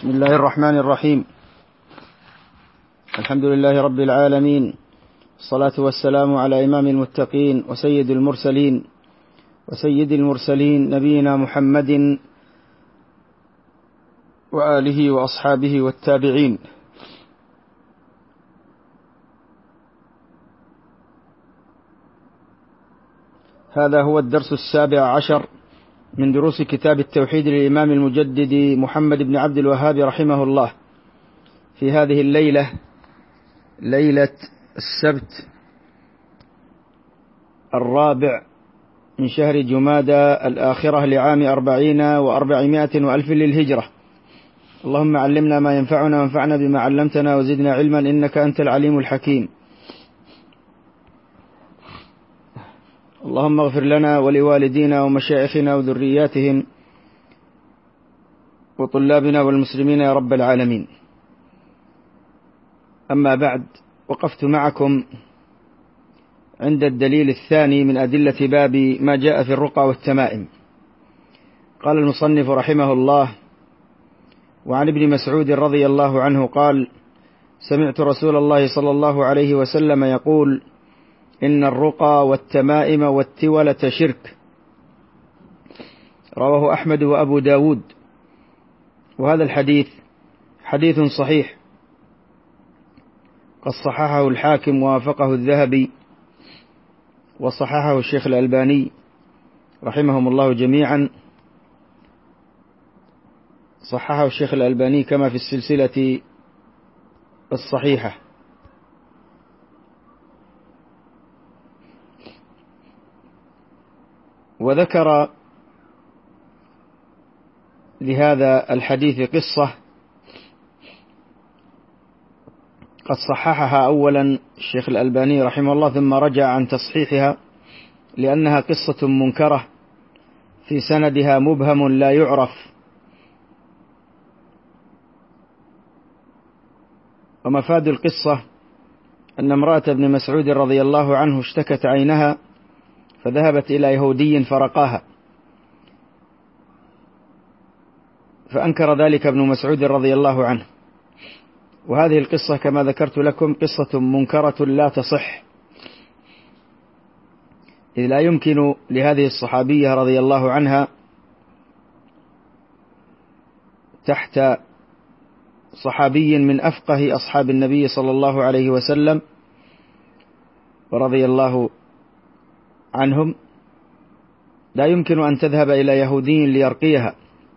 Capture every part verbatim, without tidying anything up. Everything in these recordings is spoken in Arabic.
بسم الله الرحمن الرحيم. الحمد لله رب العالمين، الصلاة والسلام على إمام المتقين وسيد المرسلين وسيد المرسلين نبينا محمد وآله وأصحابه والتابعين. هذا هو الدرس السابع عشر من دروس كتاب التوحيد للإمام المجدد محمد بن عبد الوهاب رحمه الله، في هذه الليلة، ليلة السبت الرابع من شهر جمادى الآخرة لعام أربعين وأربعمائة وألف للهجرة. اللهم علمنا ما ينفعنا وانفعنا بما علمتنا وزدنا علما إنك أنت العليم الحكيم. اللهم اغفر لنا ولوالدينا ومشايخنا وذرياتهم وطلابنا والمسلمين يا رب العالمين. أما بعد، وقفت معكم عند الدليل الثاني من أدلة باب ما جاء في الرقى والتمائم. قال المصنف رحمه الله: وعن ابن مسعود رضي الله عنه قال: سمعت رسول الله صلى الله عليه وسلم يقول: إن الرقى والتمائم والتولة شرك. رواه أحمد وأبو داود. وهذا الحديث حديث صحيح، قد صححه الحاكم ووافقه الذهبي، وصححه الشيخ الألباني رحمهم الله جميعا. صححه الشيخ الألباني كما في السلسلة الصحيحة. وذكر لهذا الحديث قصة قد صححها أولا الشيخ الألباني رحمه الله، ثم رجع عن تصحيحها لأنها قصة منكرة في سندها مبهم لا يعرف. ومفاد القصة أن امرأة ابن مسعود رضي الله عنه اشتكت عينها، فذهبت إلى يهودي فرقاها، فأنكر ذلك ابن مسعود رضي الله عنه. وهذه القصة كما ذكرت لكم قصة منكرة لا تصح، إذ لا يمكن لهذه الصحابية رضي الله عنها تحت صحابي من أفقه أصحاب النبي صلى الله عليه وسلم ورضي الله عنهم، لا يمكن أن تذهب إلى يهودي ليرقيها.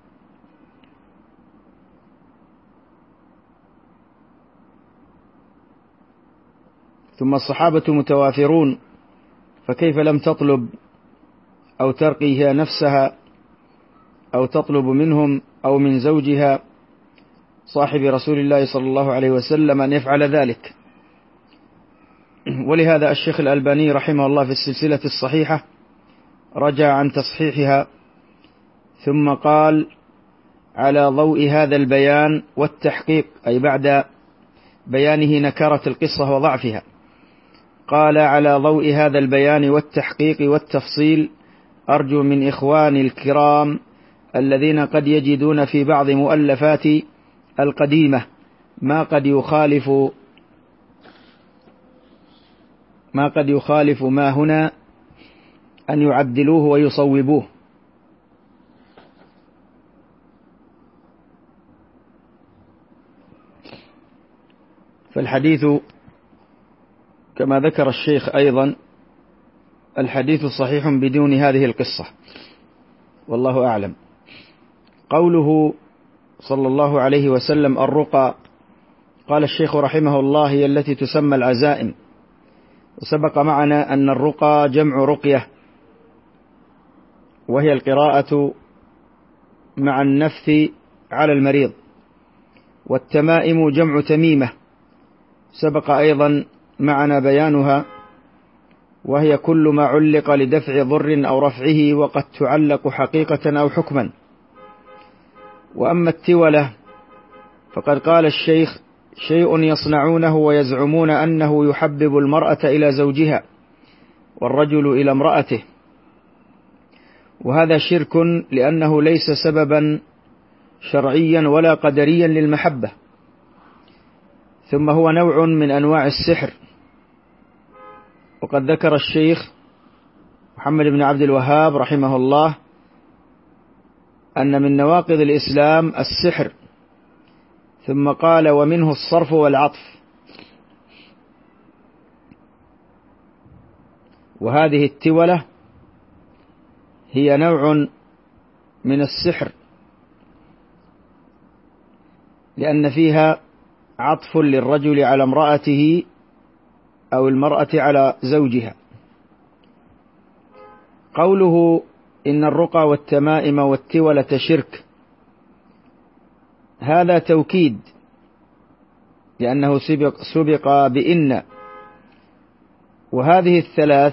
ثم الصحابة متوافرون، فكيف لم تطلب أو ترقي هي نفسها أو تطلب منهم أو من زوجها صاحب رسول الله صلى الله عليه وسلم أن يفعل ذلك؟ ولهذا الشيخ الألباني رحمه الله في السلسلة الصحيحة رجع عن تصحيحها، ثم قال: على ضوء هذا البيان والتحقيق، أي بعد بيانه نكرة القصة وضعفها، قال: على ضوء هذا البيان والتحقيق والتفصيل، أرجو من إخواني الكرام الذين قد يجدون في بعض مؤلفاتي القديمة ما قد يخالف ما قد يخالف ما هنا أن يعدلوه ويصوبوه. فالحديث كما ذكر الشيخ أيضا الحديث صحيح بدون هذه القصة، والله أعلم. قوله صلى الله عليه وسلم الرقى، قال الشيخ رحمه الله: هي التي تسمى العزائم. وسبق معنا أن الرقى جمع رقية، وهي القراءة مع النفث على المريض. والتمائم جمع تميمة، سبق أيضا معنا بيانها، وهي كل ما علق لدفع ضر أو رفعه، وقد تعلق حقيقة أو حكما. وأما التولة فقد قال الشيخ: شيء يصنعونه ويزعمون أنه يحبب المرأة إلى زوجها والرجل إلى امرأته، وهذا شرك لأنه ليس سببا شرعيا ولا قدريا للمحبة. ثم هو نوع من أنواع السحر. وقد ذكر الشيخ محمد بن عبد الوهاب رحمه الله أن من نواقض الإسلام السحر، ثم قال ومنه الصرف والعطف. وهذه التولة هي نوع من السحر، لأن فيها عطف للرجل على امرأته أو المرأة على زوجها. قوله إن الرقى والتمائم والتولة شرك، هذا توكيد، لأنه سبق, سبق بإن، وهذه الثلاث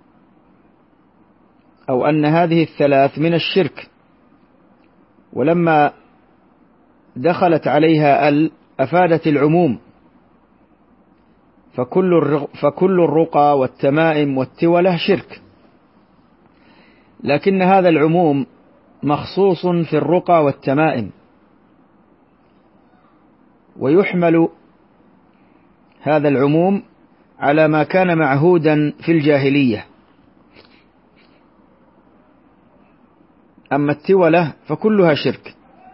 أو أن هذه الثلاث من الشرك، ولما دخلت عليها ال أفادت العموم، فكل فكل الرقى والتمائم والتولة شرك، لكن هذا العموم مخصوص في الرقى والتمائم، ويحمل هذا العموم على ما كان معهودا في الجاهلية. أما التولة فكلها شرك.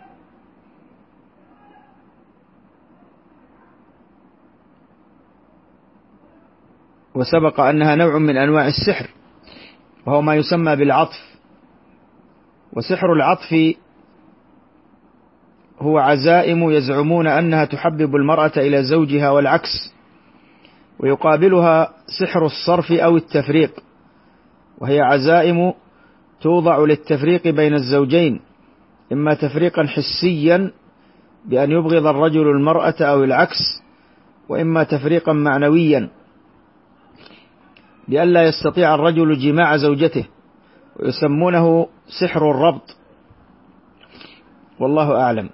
وسبق أنها نوع من أنواع السحر، وهو ما يسمى بالعطف. وسحر العطف هو عزائم يزعمون أنها تحبب المرأة إلى زوجها والعكس، ويقابلها سحر الصرف أو التفريق، وهي عزائم توضع للتفريق بين الزوجين، إما تفريقا حسيا بأن يبغض الرجل المرأة أو العكس، وإما تفريقا معنويا بأن لا يستطيع الرجل جماع زوجته، ويسمونه سحر الربط، والله أعلم.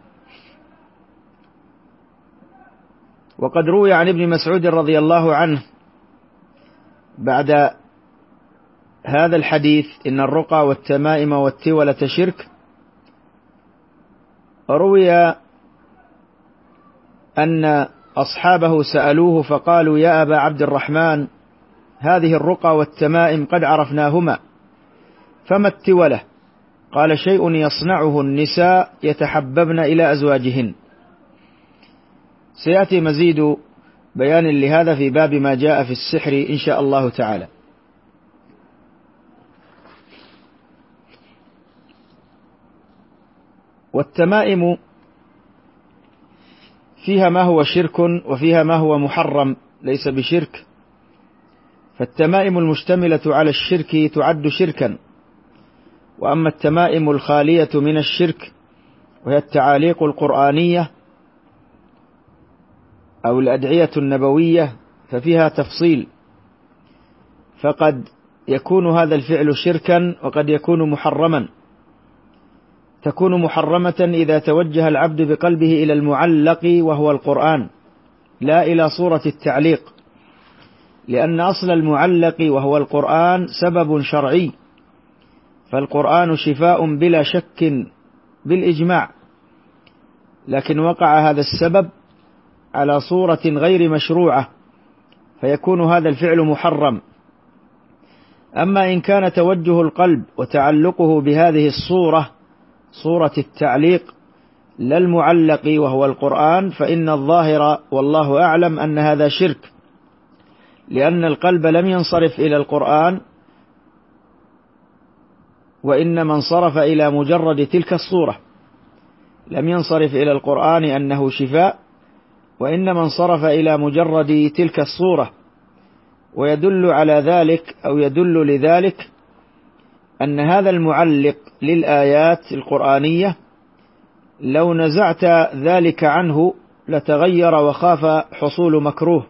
وقد روي عن ابن مسعود رضي الله عنه بعد هذا الحديث إن الرقى والتمائم والتولة شرك، روي أن أصحابه سألوه فقالوا يا أبا عبد الرحمن هذه الرقى والتمائم قد عرفناهما، فما التولة؟ قال شيء يصنعه النساء يتحببن إلى أزواجهن. سيأتي مزيد بيان لهذا في باب ما جاء في السحر إن شاء الله تعالى. والتمائم فيها ما هو شرك وفيها ما هو محرم ليس بشرك. فالتمائم المشتملة على الشرك تعد شركا، وأما التمائم الخالية من الشرك وهي التعاليق القرآنية أو الأدعية النبوية ففيها تفصيل، فقد يكون هذا الفعل شركا وقد يكون محرما. تكون محرمة إذا توجه العبد بقلبه إلى المعلق وهو القرآن لا إلى صورة التعليق، لأن أصل المعلق وهو القرآن سبب شرعي، فالقرآن شفاء بلا شك بالإجماع، لكن وقع هذا السبب على صورة غير مشروعة فيكون هذا الفعل محرم. أما إن كان توجه القلب وتعلقه بهذه الصورة صورة التعليق لا المعلق وهو القرآن، فإن الظاهر والله أعلم أن هذا شرك، لأن القلب لم ينصرف إلى القرآن، وإنما انصرف إلى مجرد تلك الصورة، لم ينصرف إلى القرآن أنه شفاء، وإنما انصرف إلى مجرد تلك الصورة. ويدل على ذلك أو يدل لذلك أن هذا المعلق للآيات القرآنية لو نزعت ذلك عنه لتغير وخاف حصول مكروه،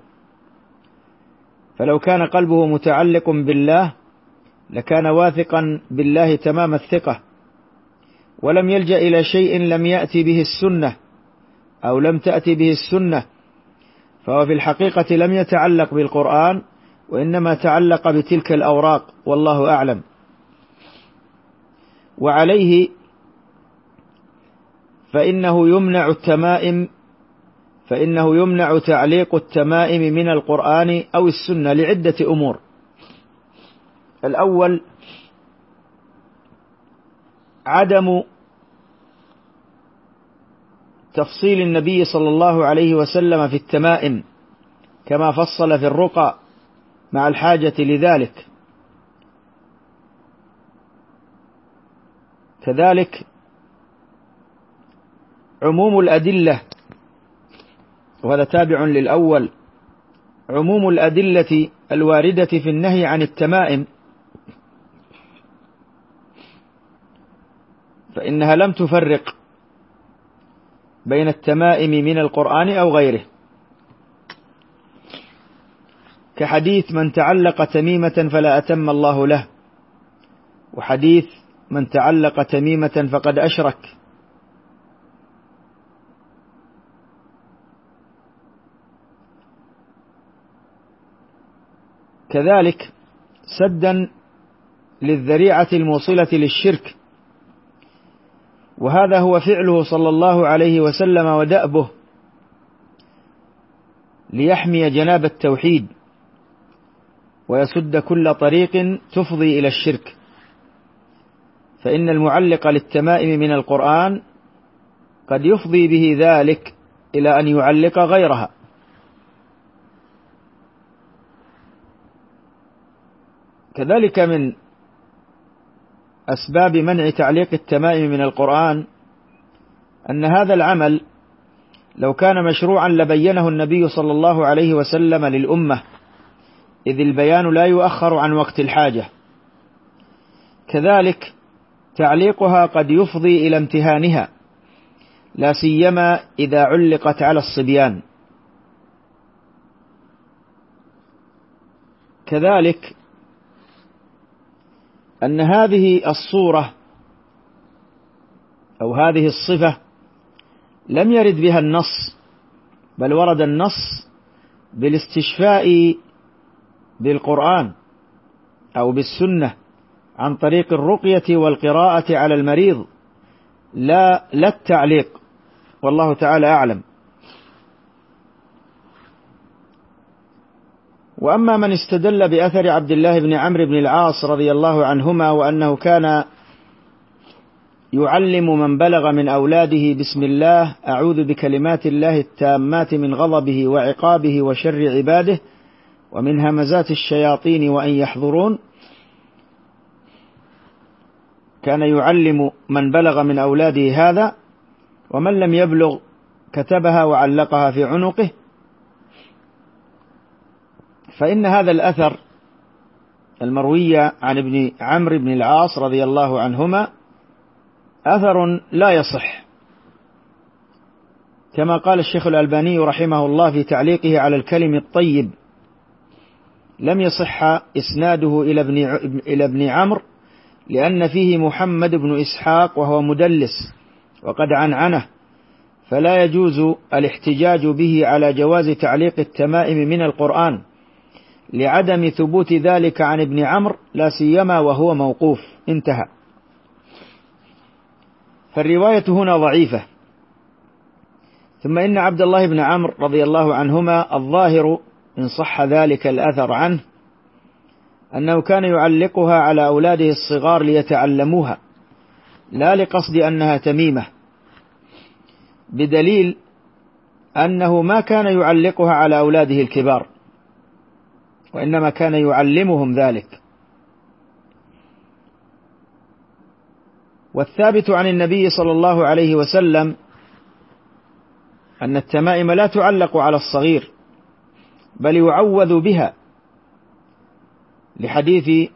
فلو كان قلبه متعلق بالله لكان واثقا بالله تمام الثقة، ولم يلجأ إلى شيء لم يأتي به السنة أو لم تأتي به السنة، فهو في الحقيقة لم يتعلق بالقرآن وإنما تعلق بتلك الأوراق، والله أعلم. وعليه فإنه يمنع التمائم فإنه يمنع تعليق التمائم من القرآن أو السنة لعدة أمور. الأول عدم تفصيل النبي صلى الله عليه وسلم في التمائم كما فصل في الرقى مع الحاجة لذلك. كذلك عموم الأدلة، وهذا تابع للأول، عموم الأدلة الواردة في النهي عن التمائم فإنها لم تفرق بين التمائم من القرآن أو غيره، كحديث من تعلق تميمة فلا أتم الله له، وحديث من تعلق تميمة فقد أشرك. كذلك سدا للذريعة الموصلة للشرك، وهذا هو فعله صلى الله عليه وسلم ودأبه ليحمي جناب التوحيد ويسد كل طريق تفضي إلى الشرك. فإن المعلق للتمائم من القرآن قد يفضي به ذلك إلى أن يعلق غيرها. كذلك من أسباب منع تعليق التمائم من القرآن أن هذا العمل لو كان مشروعا لبينه النبي صلى الله عليه وسلم للأمة، إذ البيان لا يؤخر عن وقت الحاجة. كذلك تعليقها قد يفضي إلى امتهانها، لا سيما إذا علقت على الصبيان. كذلك أن هذه الصورة أو هذه الصفة لم يرد بها النص، بل ورد النص بالاستشفاء بالقرآن أو بالسنة عن طريق الرقية والقراءة على المريض، لا لا التعليق، والله تعالى أعلم. وأما من استدل بأثر عبد الله بن عمرو بن العاص رضي الله عنهما وأنه كان يعلم من بلغ من أولاده بسم الله أعوذ بكلمات الله التامات من غضبه وعقابه وشر عباده ومن همزات الشياطين وأن يحضرون، كان يعلم من بلغ من أولاده هذا، ومن لم يبلغ كتبها وعلقها في عنقه. فإن هذا الأثر المروي عن ابن عمرو بن العاص رضي الله عنهما أثر لا يصح، كما قال الشيخ الألباني رحمه الله في تعليقه على الكلم الطيب: لم يصح إسناده إلى ابن إلى ابن عمرو لأن فيه محمد بن إسحاق وهو مدلس وقد عنعنه، فلا يجوز الاحتجاج به على جواز تعليق التمائم من القرآن لعدم ثبوت ذلك عن ابن عمرو، لا سيما وهو موقوف. انتهى. فالرواية هنا ضعيفة. ثم إن عبد الله بن عمرو رضي الله عنهما الظاهر إن صح ذلك الأثر عنه أنه كان يعلقها على أولاده الصغار ليتعلموها، لا لقصد أنها تميمة، بدليل أنه ما كان يعلقها على أولاده الكبار، وإنما كان يعلمهم ذلك. والثابت عن النبي صلى الله عليه وسلم أن التمائم لا تعلق على الصغير بل يعوذ بها، لحديث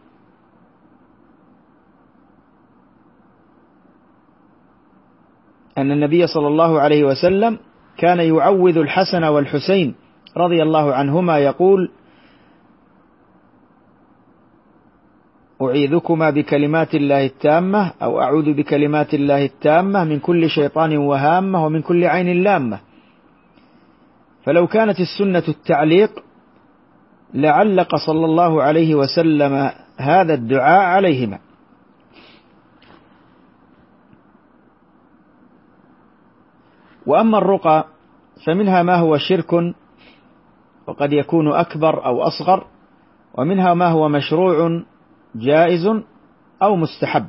أن النبي صلى الله عليه وسلم كان يعوذ الحسن والحسين رضي الله عنهما يقول: أعيذكما بكلمات الله التامة أو أعوذ بكلمات الله التامة من كل شيطان وهامة ومن كل عين لامة. فلو كانت السنة التعليق لعلق صلى الله عليه وسلم هذا الدعاء عليهما. وأما الرقى فمنها ما هو شرك وقد يكون أكبر أو أصغر، ومنها ما هو مشروع جائز أو مستحب.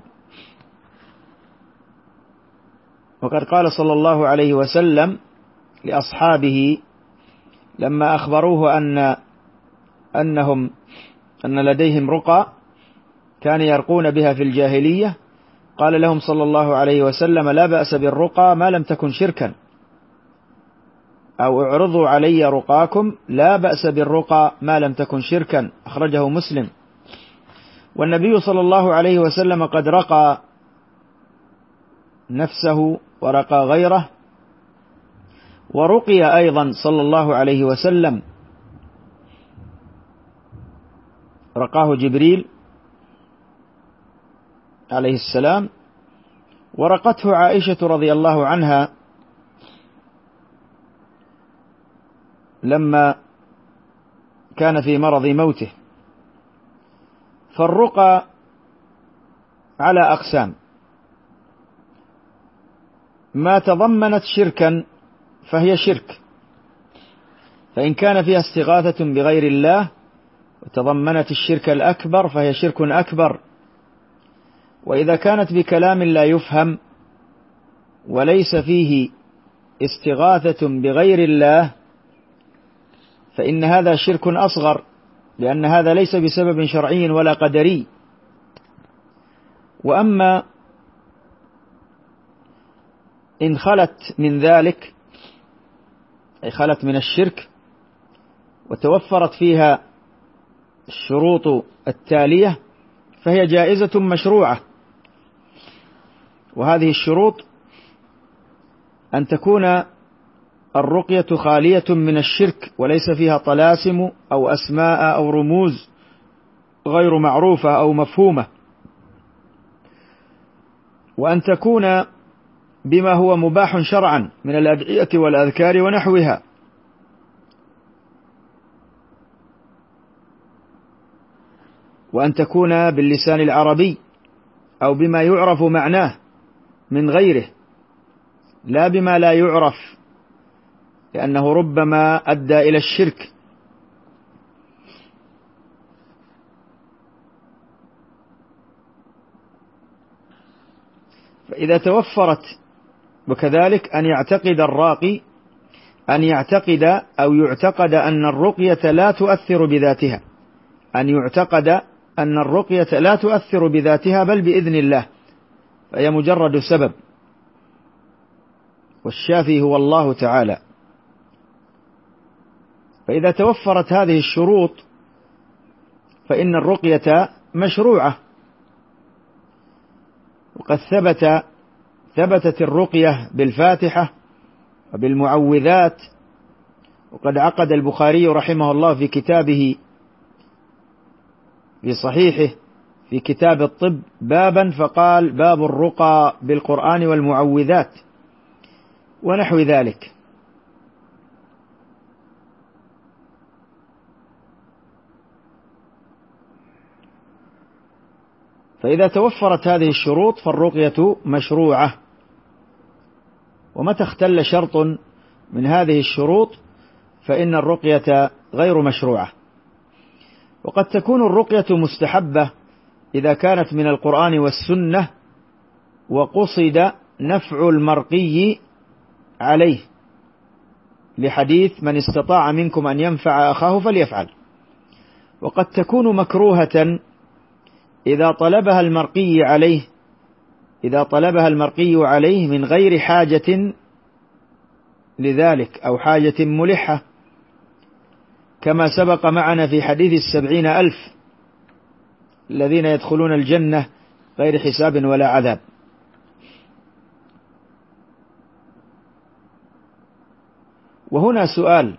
وقد قال صلى الله عليه وسلم لأصحابه لما أخبروه أن أنهم أن لديهم رقى كان يرقون بها في الجاهلية، قال لهم صلى الله عليه وسلم: لا بأس بالرقى ما لم تكن شركا، أو اعرضوا علي رقاكم لا بأس بالرقى ما لم تكن شركا، أخرجه مسلم. والنبي صلى الله عليه وسلم قد رقى نفسه ورقى غيره، ورقي أيضا صلى الله عليه وسلم، رقاه جبريل عليه السلام، ورقته عائشة رضي الله عنها لما كان في مرض موته. فالرقى على أقسام: ما تضمنت شركا فهي شرك، فإن كان فيها استغاثة بغير الله وتضمنت الشرك الأكبر فهي شرك أكبر. وإذا كانت بكلام لا يفهم وليس فيه استغاثة بغير الله فإن هذا شرك أصغر، لأن هذا ليس بسبب شرعي ولا قدري. وأما إن خلت من ذلك، أي خلت من الشرك وتوفرت فيها الشروط التالية فهي جائزة مشروعة. وهذه الشروط أن تكون الرقية خالية من الشرك وليس فيها طلاسم أو أسماء أو رموز غير معروفة أو مفهومة، وأن تكون بما هو مباح شرعا من الأدعية والأذكار ونحوها، وأن تكون باللسان العربي أو بما يعرف معناه من غيره، لا بما لا يعرف، لأنه ربما أدى إلى الشرك. فإذا توفرت، وكذلك أن يعتقد الراقي أن يعتقد أو يعتقد أن الرقية لا تؤثر بذاتها، أن يعتقد أن الرقية لا تؤثر بذاتها بل بإذن الله، فهي مجرد سبب، والشافي هو الله تعالى. فإذا توفرت هذه الشروط فإن الرقية مشروعة. وقد ثبت ثبتت الرقية بالفاتحة وبالمعوذات. وقد عقد البخاري رحمه الله في كتابه في صحيحه في كتاب الطب بابا فقال: باب الرقى بالقرآن والمعوذات ونحو ذلك. فإذا توفرت هذه الشروط فالرقية مشروعة. ومتى اختل شرط من هذه الشروط فإن الرقية غير مشروعة. وقد تكون الرقية مستحبة إذا كانت من القرآن والسنة وقصد نفع المرقي عليه، لحديث: من استطاع منكم أن ينفع أخاه فليفعل. وقد تكون مكروهة إذا طلبها المرقي عليه إذا طلبها المرقي عليه من غير حاجة لذلك أو حاجة ملحة، كما سبق معنا في حديث السبعين ألف الذين يدخلون الجنة غير حساب ولا عذاب. وهنا سؤال: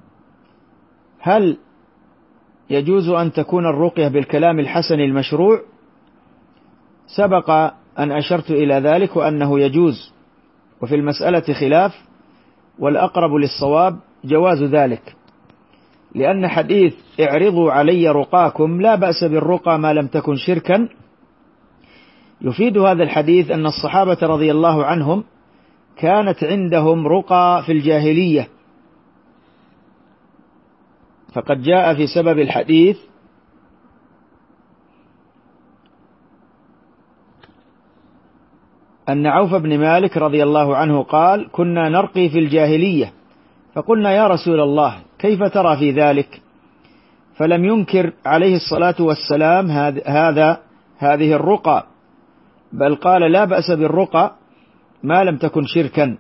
هل يجوز أن تكون الرقية بالكلام الحسن المشروع؟ سبق أن أشرت إلى ذلك وأنه يجوز، وفي المسألة خلاف، والأقرب للصواب جواز ذلك، لأن حديث اعرضوا علي رقاكم لا بأس بالرقى ما لم تكن شركا يفيد هذا الحديث أن الصحابة رضي الله عنهم كانت عندهم رقى في الجاهلية، فقد جاء في سبب الحديث أن عوف بن مالك رضي الله عنه قال: كنا نرقي في الجاهلية، فقلنا يا رسول الله كيف ترى في ذلك؟ فلم ينكر عليه الصلاة والسلام هذا هذه الرقى، بل قال: لا بأس بالرقى ما لم تكن شركا.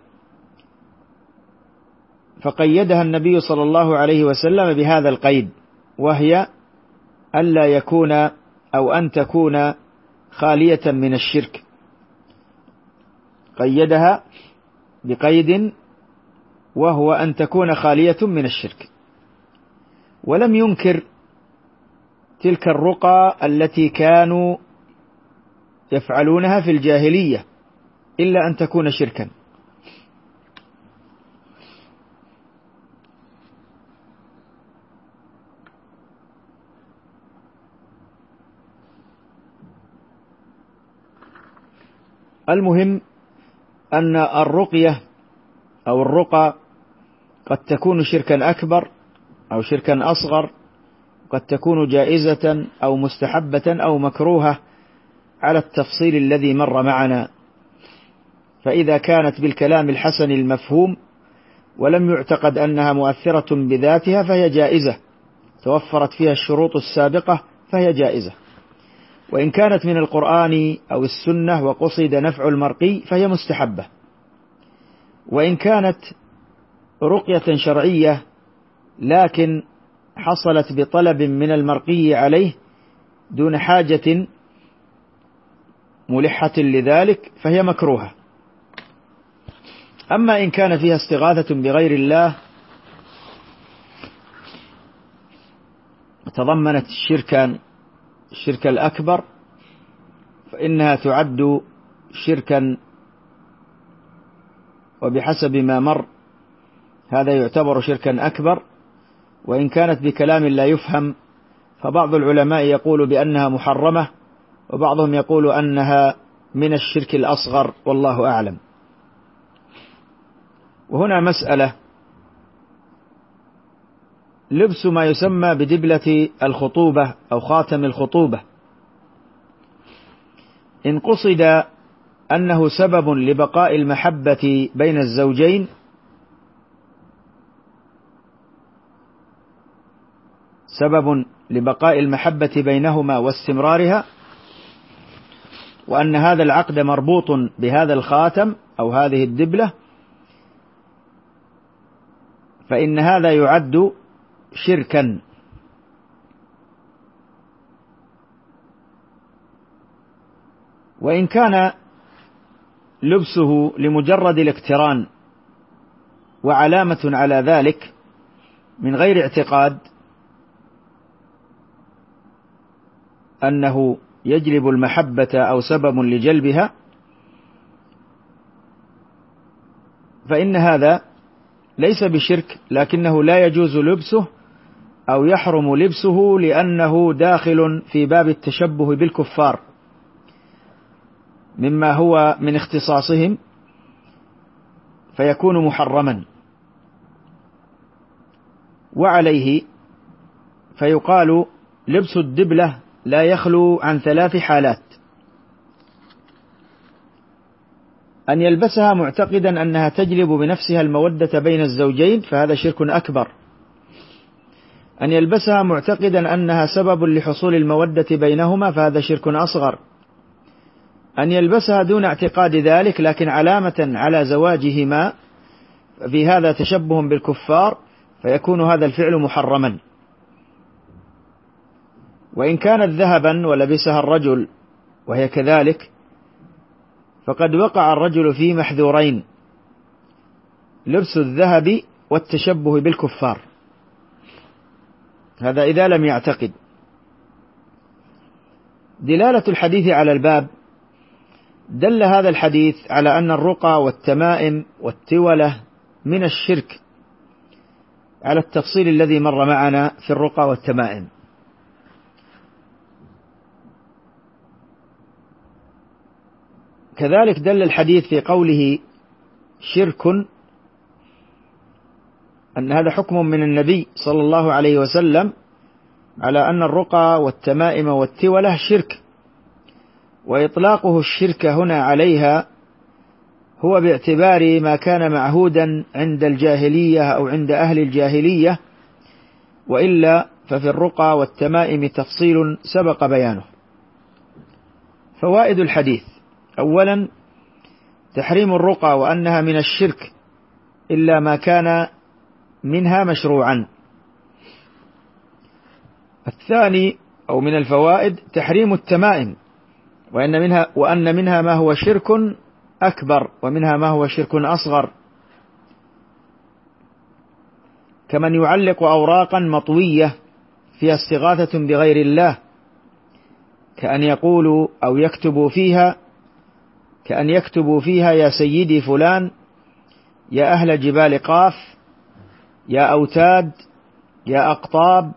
فقيدها النبي صلى الله عليه وسلم بهذا القيد، وهي ألا يكون أو أن تكون خالية من الشرك. قيدها بقيد وهو أن تكون خالية من الشرك، ولم ينكر تلك الرقى التي كانوا يفعلونها في الجاهلية إلا أن تكون شركا. المهم أن الرقية أو الرقى قد تكون شركا أكبر أو شركا أصغر، قد تكون جائزة أو مستحبة أو مكروهة على التفصيل الذي مر معنا. فإذا كانت بالكلام الحسن المفهوم ولم يعتقد أنها مؤثرة بذاتها فهي جائزة، توفرت فيها الشروط السابقة فهي جائزة. وإن كانت من القرآن أو السنة وقصد نفع المرقي فهي مستحبة. وإن كانت رقية شرعية لكن حصلت بطلب من المرقي عليه دون حاجة ملحة لذلك فهي مكروهة. أما إن كان فيها استغاثة بغير الله تضمنت الشركا الشرك الأكبر فإنها تعد شركا، وبحسب ما مر هذا يعتبر شركا أكبر. وإن كانت بكلام لا يفهم فبعض العلماء يقول بأنها محرمة، وبعضهم يقول أنها من الشرك الأصغر، والله أعلم. وهنا مسألة: لبس ما يسمى بدبلة الخطوبة أو خاتم الخطوبة، إن قصد أنه سبب لبقاء المحبة بين الزوجين سبب لبقاء المحبة بينهما واستمرارها، وأن هذا العقد مربوط بهذا الخاتم أو هذه الدبلة، فإن هذا يعد شركا. وإن كان لبسه لمجرد الاقتران وعلامة على ذلك من غير اعتقاد أنه يجلب المحبة أو سبب لجلبها، فإن هذا ليس بشرك، لكنه لا يجوز لبسه أو يحرم لبسه لأنه داخل في باب التشبه بالكفار مما هو من اختصاصهم، فيكون محرما. وعليه فيقال لبس الدبلة لا يخلو عن ثلاث حالات: أن يلبسها معتقدا أنها تجلب بنفسها المودة بين الزوجين فهذا شرك أكبر، أن يلبسها معتقدا أنها سبب لحصول المودة بينهما فهذا شرك أصغر، أن يلبسها دون اعتقاد ذلك لكن علامة على زواجهما في هذا تشبه بالكفار فيكون هذا الفعل محرما. وإن كانت ذهبا ولبسها الرجل وهي كذلك فقد وقع الرجل في محذورين: لبس الذهب والتشبه بالكفار، هذا إذا لم يعتقد. دلالة الحديث على الباب: دل هذا الحديث على أن الرقى والتمائم والتولة من الشرك على التفصيل الذي مر معنا في الرقى والتمائم. كذلك دل الحديث في قوله شرك، أن هذا حكم من النبي صلى الله عليه وسلم على أن الرقى والتمائم والتولة شرك، وإطلاقه الشرك هنا عليها هو باعتبار ما كان معهودا عند الجاهلية أو عند أهل الجاهلية، وإلا ففي الرقى والتمائم تفصيل سبق بيانه. فوائد الحديث: أولا تحريم الرقى وأنها من الشرك إلا ما كان منها مشروعا. الثاني أو من الفوائد تحريم التمائم، وأن منها, وأن منها ما هو شرك أكبر ومنها ما هو شرك أصغر، كمن يعلق أوراقا مطوية فيها استغاثة بغير الله، كأن يقولوا أو يكتبوا فيها كأن يكتبوا فيها يا سيدي فلان، يا أهل جبال قاف، يا أوتاد، يا أقطاب،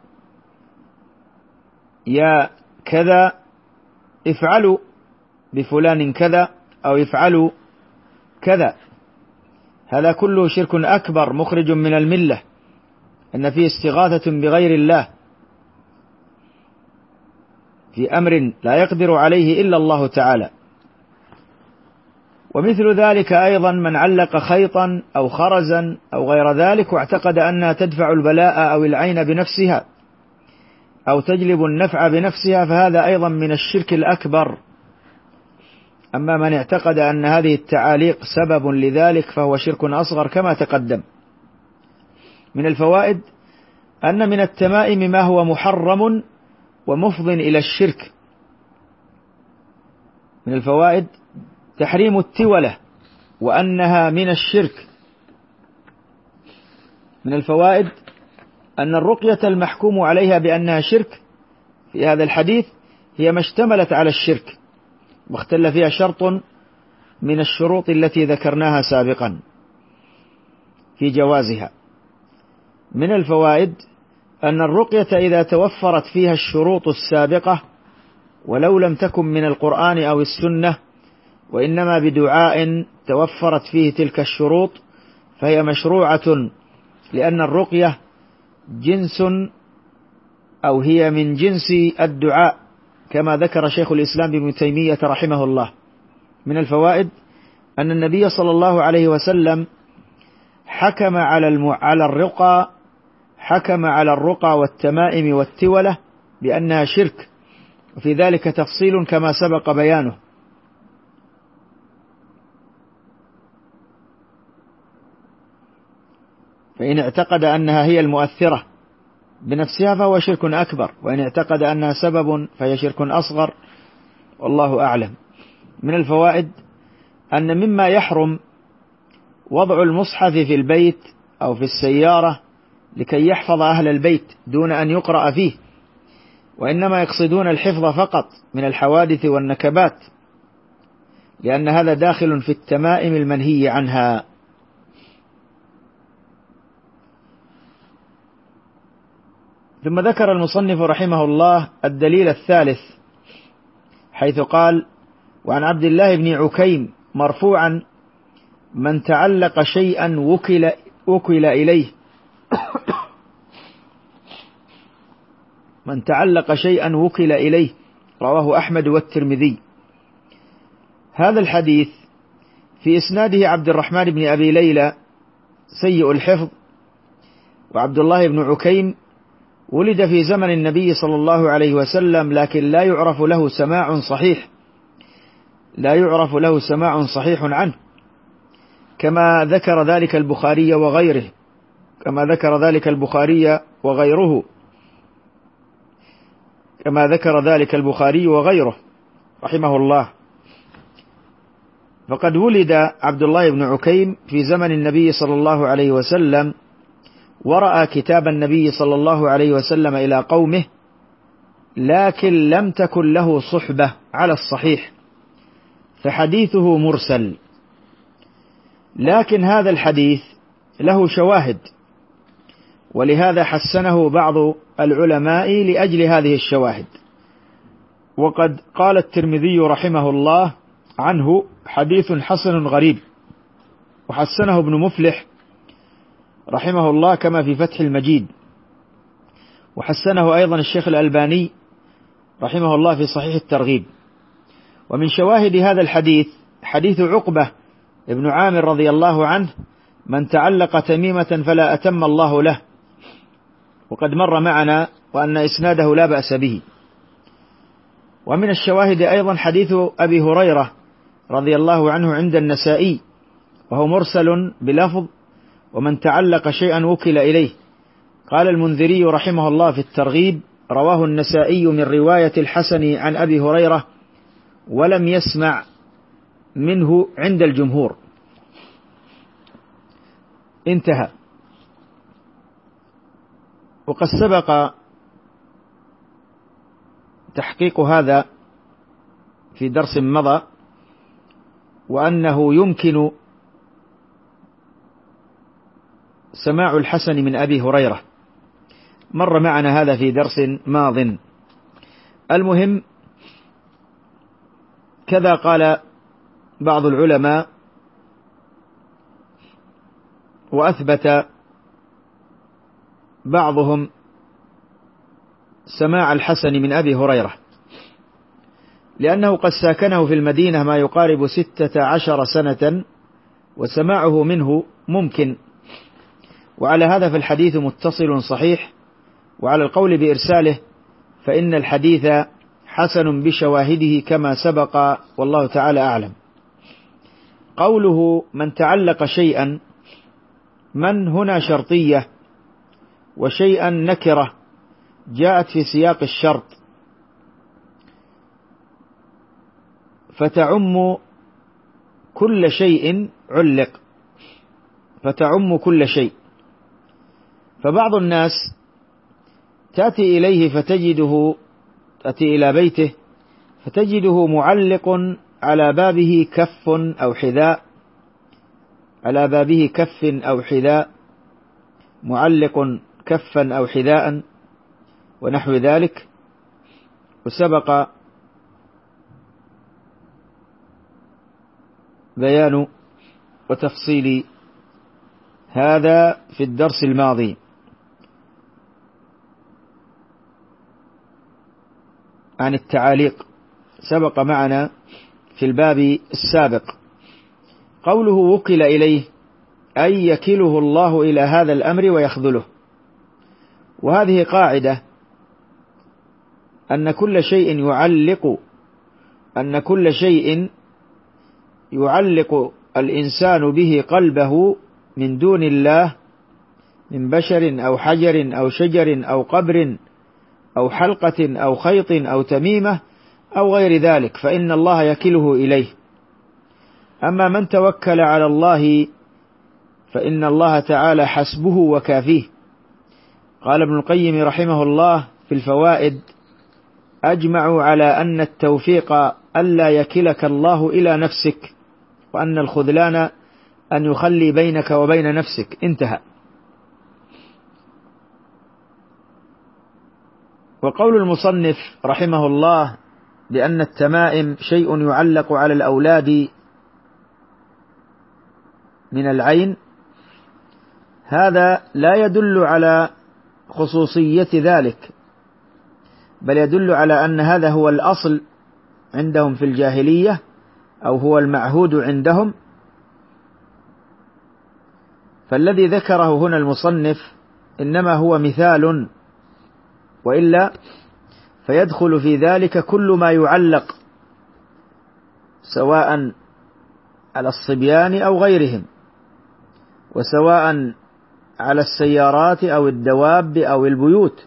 يا كذا، افعلوا بفلان كذا أو افعلوا كذا. هذا كله شرك أكبر مخرج من الملة، أن فيه استغاثة بغير الله في أمر لا يقدر عليه إلا الله تعالى. ومثل ذلك أيضا من علق خيطا أو خرزا أو غير ذلك واعتقد أنها تدفع البلاء أو العين بنفسها أو تجلب النفع بنفسها، فهذا أيضا من الشرك الأكبر. أما من اعتقد أن هذه التعاليق سبب لذلك فهو شرك أصغر كما تقدم. من الفوائد أن من التمائم ما هو محرم ومفض إلى الشرك. من الفوائد تحريم التولة وأنها من الشرك. من الفوائد أن الرقية المحكوم عليها بأنها شرك في هذا الحديث هي ما اشتملت على الشرك، واختل فيها شرط من الشروط التي ذكرناها سابقا في جوازها. من الفوائد أن الرقية إذا توفرت فيها الشروط السابقة ولو لم تكن من القرآن أو السنة وإنما بدعاء توفرت فيه تلك الشروط فهي مشروعة، لأن الرقية جنس أو هي من جنس الدعاء كما ذكر شيخ الإسلام ابن تيمية رحمه الله. من الفوائد أن النبي صلى الله عليه وسلم حكم على على الرقى حكم على الرقى والتمائم والتولة بأنها شرك، وفي ذلك تفصيل كما سبق بيانه. فإن اعتقد أنها هي المؤثرة بنفسها فهو شرك أكبر، وإن اعتقد أنها سبب فهي شرك أصغر، والله أعلم. من الفوائد أن مما يحرم وضع المصحف في البيت أو في السيارة لكي يحفظ أهل البيت دون أن يقرأ فيه، وإنما يقصدون الحفظ فقط من الحوادث والنكبات، لأن هذا داخل في التمائم المنهي عنها. ثم ذكر المصنف رحمه الله الدليل الثالث، حيث قال: وعن عبد الله بن عكيم مرفوعا: من تعلق شيئا وكل, وكل إليه من تعلق شيئا وكل إليه، رواه أحمد والترمذي. هذا الحديث في إسناده عبد الرحمن بن أبي ليلى سيء الحفظ، وعبد الله بن عكيم ولد في زمن النبي صلى الله عليه وسلم، لكن لا يعرف له سماع صحيح لا يعرف له سماع صحيح عنه، كما ذكر ذلك البخاري وغيره كما ذكر ذلك البخاري وغيره كما ذكر ذلك البخاري وغيره رحمه الله. فقد ولد عبد الله بن عكيم في زمن النبي صلى الله عليه وسلم، ورأى كتاب النبي صلى الله عليه وسلم إلى قومه، لكن لم تكن له صحبة على الصحيح، فحديثه مرسل. لكن هذا الحديث له شواهد، ولهذا حسنه بعض العلماء لأجل هذه الشواهد. وقد قال الترمذي رحمه الله عنه: حديث حسن غريب. وحسنه ابن مفلح رحمه الله كما في فتح المجيد، وحسنه أيضا الشيخ الألباني رحمه الله في صحيح الترغيب. ومن شواهد هذا الحديث حديث عقبة ابن عامر رضي الله عنه: من تعلق تميمة فلا أتم الله له، وقد مر معنا وأن إسناده لا بأس به. ومن الشواهد أيضا حديث أبي هريرة رضي الله عنه عند النسائي، وهو مرسل بلفظ: ومن تعلق شيئا وكل إليه. قال المنذري رحمه الله في الترغيب: رواه النسائي من رواية الحسن عن أبي هريرة ولم يسمع منه عند الجمهور. انتهى. وقد سبق تحقيق هذا في درس مضى، وأنه يمكن سماع الحسن من أبي هريرة، مر معنا هذا في درس ماض. المهم، كذا قال بعض العلماء وأثبت بعضهم سماع الحسن من أبي هريرة، لأنه قد ساكنه في المدينة ما يقارب ستة عشر سنة، وسماعه منه ممكن. وعلى هذا فالحديث متصل صحيح، وعلى القول بإرساله فإن الحديث حسن بشواهده كما سبق، والله تعالى أعلم. قوله من تعلق شيئا، من هنا شرطية، وشيئا نكرة جاءت في سياق الشرط، فتعم كل شيء علق، فتعم كل شيء. فبعض الناس تأتي إليه فتجده، تأتي إلى بيته فتجده معلق على بابه كف أو حذاء، على بابه كف أو حذاء، معلق كفا أو حذاء ونحو ذلك. وسبق بيان وتفصيل هذا في الدرس الماضي. عن التعاليق سبق معنا في الباب السابق. قوله وكل إليه، أي يكله الله إلى هذا الأمر ويخذله. وهذه قاعدة، أن كل شيء يعلق أن كل شيء يعلق الإنسان به قلبه من دون الله، من بشر أو حجر أو شجر أو قبر أو حلقة أو خيط أو تميمة أو غير ذلك، فإن الله يكله إليه. أما من توكل على الله فإن الله تعالى حسبه وكافيه. قال ابن القيم رحمه الله في الفوائد: أجمعوا على أن التوفيق ألا يكلك الله إلى نفسك، وأن الخذلان أن يخلي بينك وبين نفسك. انتهى. وقول المصنف رحمه الله بأن التمائم شيء يعلق على الأولاد من العين، هذا لا يدل على خصوصية ذلك، بل يدل على أن هذا هو الأصل عندهم في الجاهلية، أو هو المعهود عندهم. فالذي ذكره هنا المصنف إنما هو مثال، وإلا فيدخل في ذلك كل ما يعلق، سواء على الصبيان أو غيرهم، وسواء على السيارات أو الدواب أو البيوت.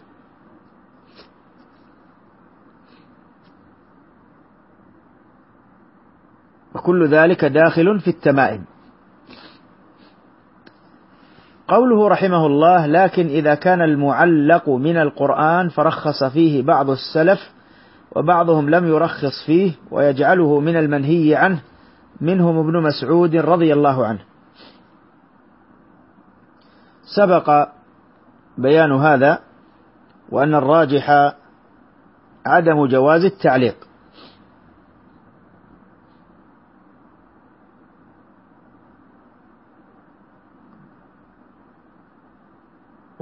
وكل ذلك داخل في التمائم. قوله رحمه الله: لكن إذا كان المعلق من القرآن فرخص فيه بعض السلف، وبعضهم لم يرخص فيه ويجعله من المنهي عنه، منهم ابن مسعود رضي الله عنه. سبق بيان هذا، وأن الراجح عدم جواز التعليق.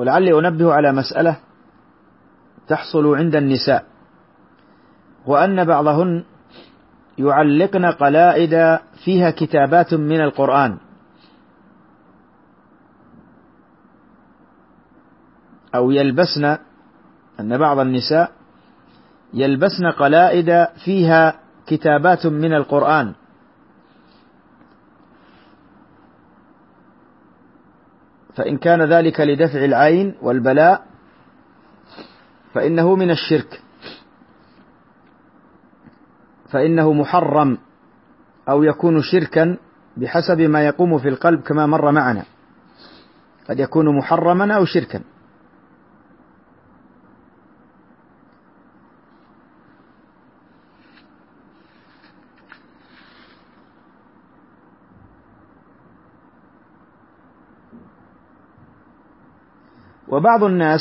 ولعلي أنبه على مسألة تحصل عند النساء، وأن بعضهن يعلقن قلائد فيها كتابات من القرآن، أو يلبسن، أن بعض النساء يلبسن قلائد فيها كتابات من القرآن، فإن كان ذلك لدفع العين والبلاء فإنه من الشرك، فإنه محرم أو يكون شركا بحسب ما يقوم في القلب كما مر معنا، قد يكون محرما أو شركا. وبعض الناس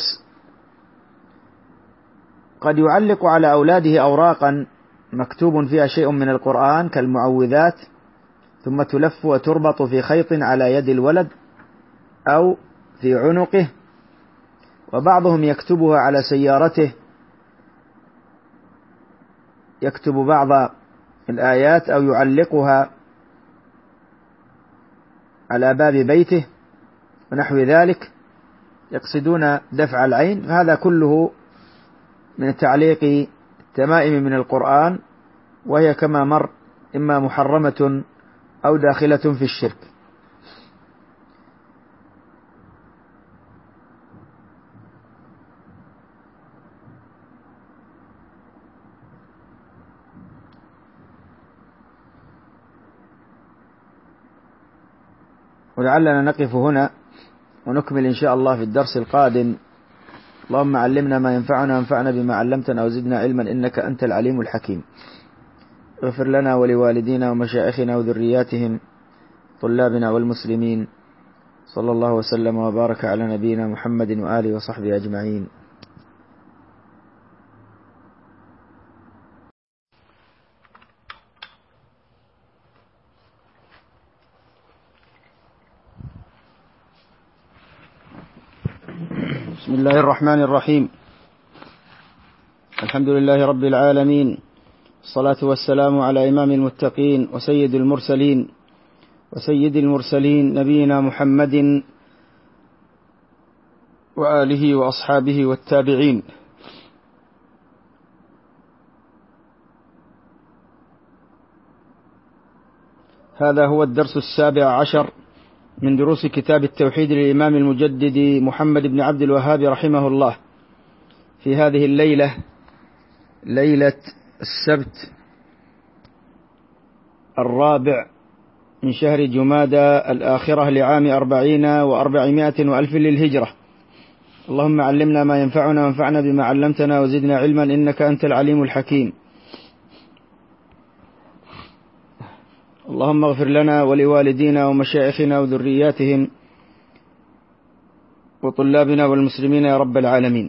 قد يعلق على أولاده أوراقا مكتوب فيها شيء من القرآن كالمعوذات، ثم تلف وتربط في خيط على يد الولد أو في عنقه، وبعضهم يكتبها على سيارته، يكتب بعض الآيات أو يعلقها على باب بيته ونحو ذلك، يقصدون دفع العين. هذا كله من تعليق التمائم من القرآن، وهي كما مر إما محرمة أو داخلة في الشرك. ولعلنا نقف هنا ونكمل إن شاء الله في الدرس القادم. اللهم علمنا ما ينفعنا وانفعنا بما علمتنا وزدنا علما إنك أنت العليم الحكيم. اغفر لنا ولوالدينا ومشائخنا وذرياتهم طلابنا والمسلمين. صلى الله وسلم وبارك على نبينا محمد وآله وصحبه أجمعين. بسم الله الرحمن الرحيم. الحمد لله رب العالمين، الصلاة والسلام على إمام المتقين وسيد المرسلين وسيد المرسلين نبينا محمد وآله وأصحابه والتابعين. هذا هو الدرس السابع عشر من دروس كتاب التوحيد للإمام المجدد محمد بن عبد الوهاب رحمه الله، في هذه الليلة، ليلة السبت الرابع من شهر جمادى الآخرة لعام أربعين وأربعمائة وألف للهجرة. اللهم علمنا ما ينفعنا وانفعنا بما علمتنا وزدنا علما إنك أنت العليم الحكيم. اللهم اغفر لنا ولوالدينا ومشائخنا وذرياتهم وطلابنا والمسلمين يا رب العالمين.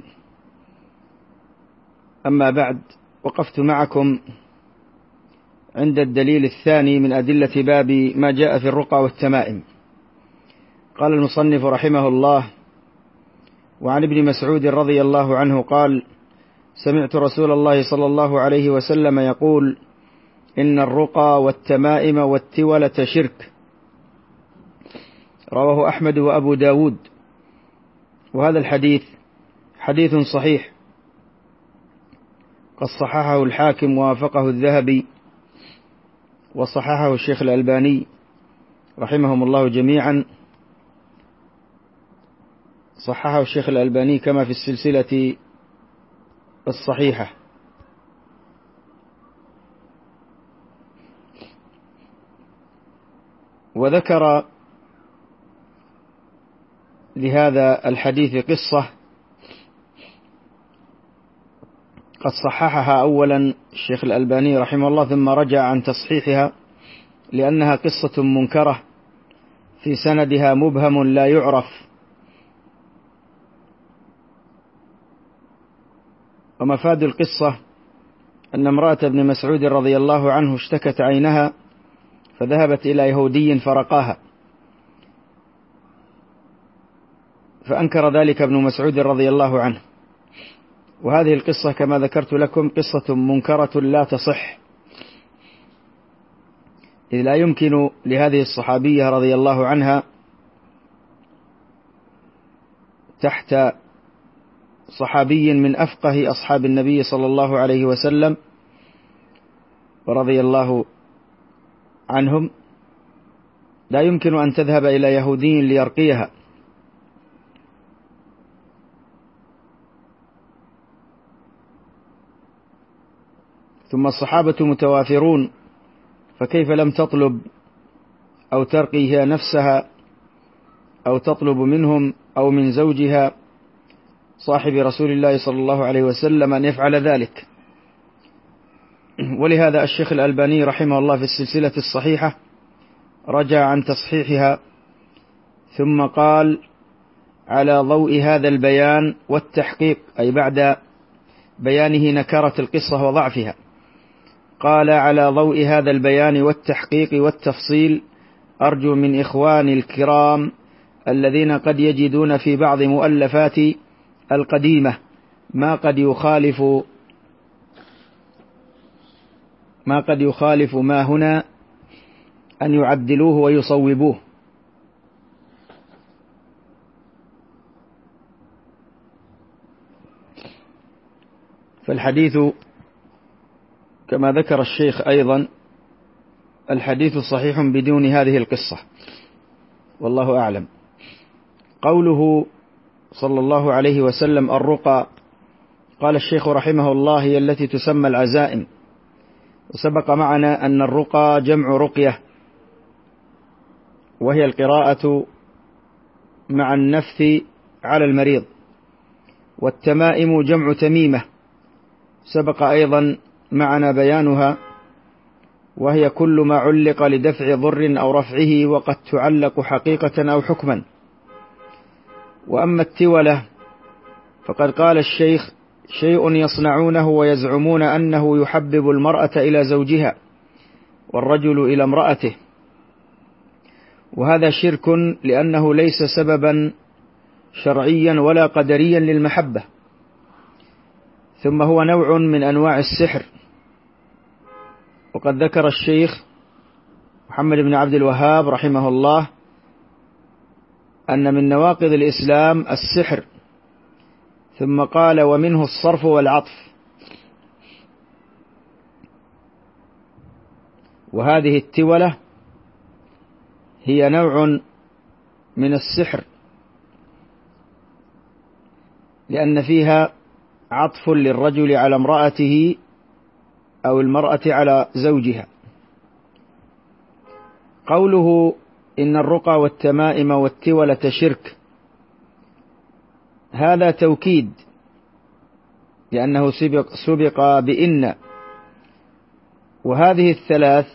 أما بعد، وقفت معكم عند الدليل الثاني من أدلة باب ما جاء في الرقى والتمائم. قال المصنف رحمه الله: وعن ابن مسعود رضي الله عنه قال: سمعت رسول الله صلى الله عليه وسلم يقول: إن الرقى والتمائم والتولة شرك. رواه أحمد وأبو داود. وهذا الحديث حديث صحيح، قد صححه الحاكم ووافقه الذهبي، وصححه الشيخ الألباني رحمهم الله جميعا. صححه الشيخ الألباني كما في السلسلة الصحيحة. وذكر لهذا الحديث قصة قد صححها أولا الشيخ الألباني رحمه الله، ثم رجع عن تصحيحها لأنها قصة منكرة في سندها مبهم لا يعرف. ومفاد القصة أن امرأة ابن مسعود رضي الله عنه اشتكت عينها، فذهبت إلى يهودي فرقاها، فأنكر ذلك ابن مسعود رضي الله عنه. وهذه القصة كما ذكرت لكم قصة منكرة لا تصح، إذ لا يمكن لهذه الصحابية رضي الله عنها تحت صحابي من أفقه أصحاب النبي صلى الله عليه وسلم ورضي الله عنهم، لا يمكن أن تذهب إلى يهودي ليرقيها. ثم الصحابة متوافرون، فكيف لم تطلب أو ترقي هي نفسها أو تطلب منهم أو من زوجها صاحب رسول الله صلى الله عليه وسلم أن يفعل ذلك؟ ولهذا الشيخ الألباني رحمه الله في السلسلة الصحيحة رجع عن تصحيحها، ثم قال: على ضوء هذا البيان والتحقيق، أي بعد بيانه نكرة القصة وضعفها، قال: على ضوء هذا البيان والتحقيق والتفصيل أرجو من إخواني الكرام الذين قد يجدون في بعض مؤلفاتي القديمة ما قد يخالف ما قد يخالف ما هنا أن يعدلوه ويصوبوه. فالحديث كما ذكر الشيخ أيضا الحديث صحيح بدون هذه القصة، والله أعلم. قوله صلى الله عليه وسلم الرقى، قال الشيخ رحمه الله: هي التي تسمى العزائم. وسبق معنا أن الرقى جمع رقية، وهي القراءة مع النفث على المريض. والتمائم جمع تميمة، سبق أيضا معنا بيانها، وهي كل ما علق لدفع ضر أو رفعه، وقد تعلق حقيقة أو حكما. وأما التولة فقد قال الشيخ: شيء يصنعونه ويزعمون أنه يحبب المرأة إلى زوجها والرجل إلى امرأته، وهذا شرك لأنه ليس سببا شرعيا ولا قدريا للمحبة، ثم هو نوع من أنواع السحر. وقد ذكر الشيخ محمد بن عبد الوهاب رحمه الله أن من نواقض الإسلام السحر، ثم قال: ومنه الصرف والعطف. وهذه التولة هي نوع من السحر، لأن فيها عطف للرجل على امرأته أو المرأة على زوجها. قوله إن الرقى والتمائم والتولة شرك، هذا توكيد، لأنه سبق, سبق بإن. وهذه الثلاث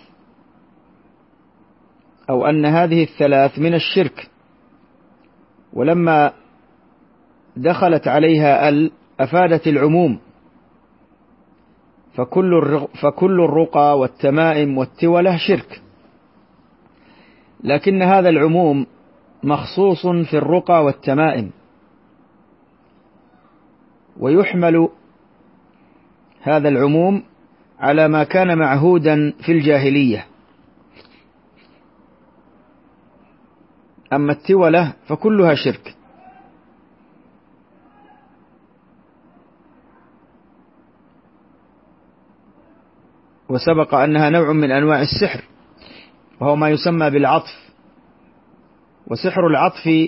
أو أن هذه الثلاث من الشرك، ولما دخلت عليها ال أفادت العموم، فكل فكل الرقى والتمائم والتولة شرك، لكن هذا العموم مخصوص في الرقى والتمائم، ويحمل هذا العموم على ما كان معهودا في الجاهلية. أما التولة فكلها شرك. وسبق أنها نوع من أنواع السحر، وهو ما يسمى بالعطف. وسحر العطف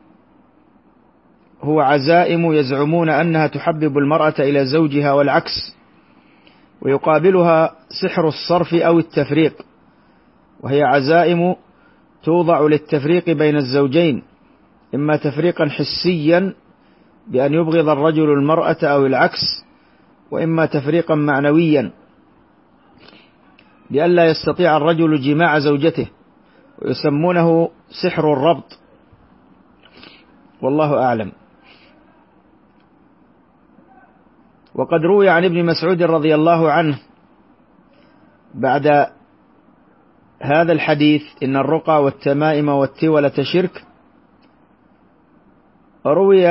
هو عزائم يزعمون أنها تحبب المرأة إلى زوجها والعكس، ويقابلها سحر الصرف أو التفريق، وهي عزائم توضع للتفريق بين الزوجين، إما تفريقا حسيا بأن يبغض الرجل المرأة أو العكس، وإما تفريقا معنويا بألا يستطيع الرجل جماع زوجته، ويسمونه سحر الربط، والله أعلم. وقد روي عن ابن مسعود رضي الله عنه بعد هذا الحديث إن الرقى والتمائم والتولة شرك، روي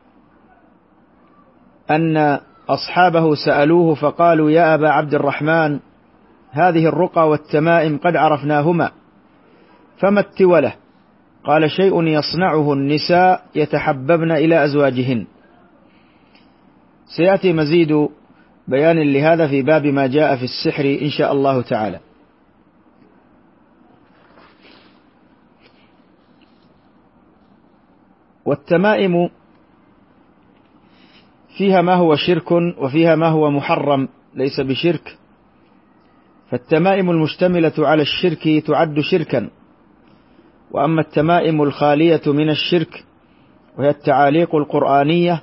أن أصحابه سألوه فقالوا: يا أبا عبد الرحمن، هذه الرقى والتمائم قد عرفناهما، فما التولة؟ قال: شيء يصنعه النساء يتحببن إلى أزواجهن. سيأتي مزيد بيان لهذا في باب ما جاء في السحر إن شاء الله تعالى. والتمائم فيها ما هو شرك وفيها ما هو محرم ليس بشرك، فالتمائم المشتملة على الشرك تعد شركا، وأما التمائم الخالية من الشرك وهي التعاليق القرآنية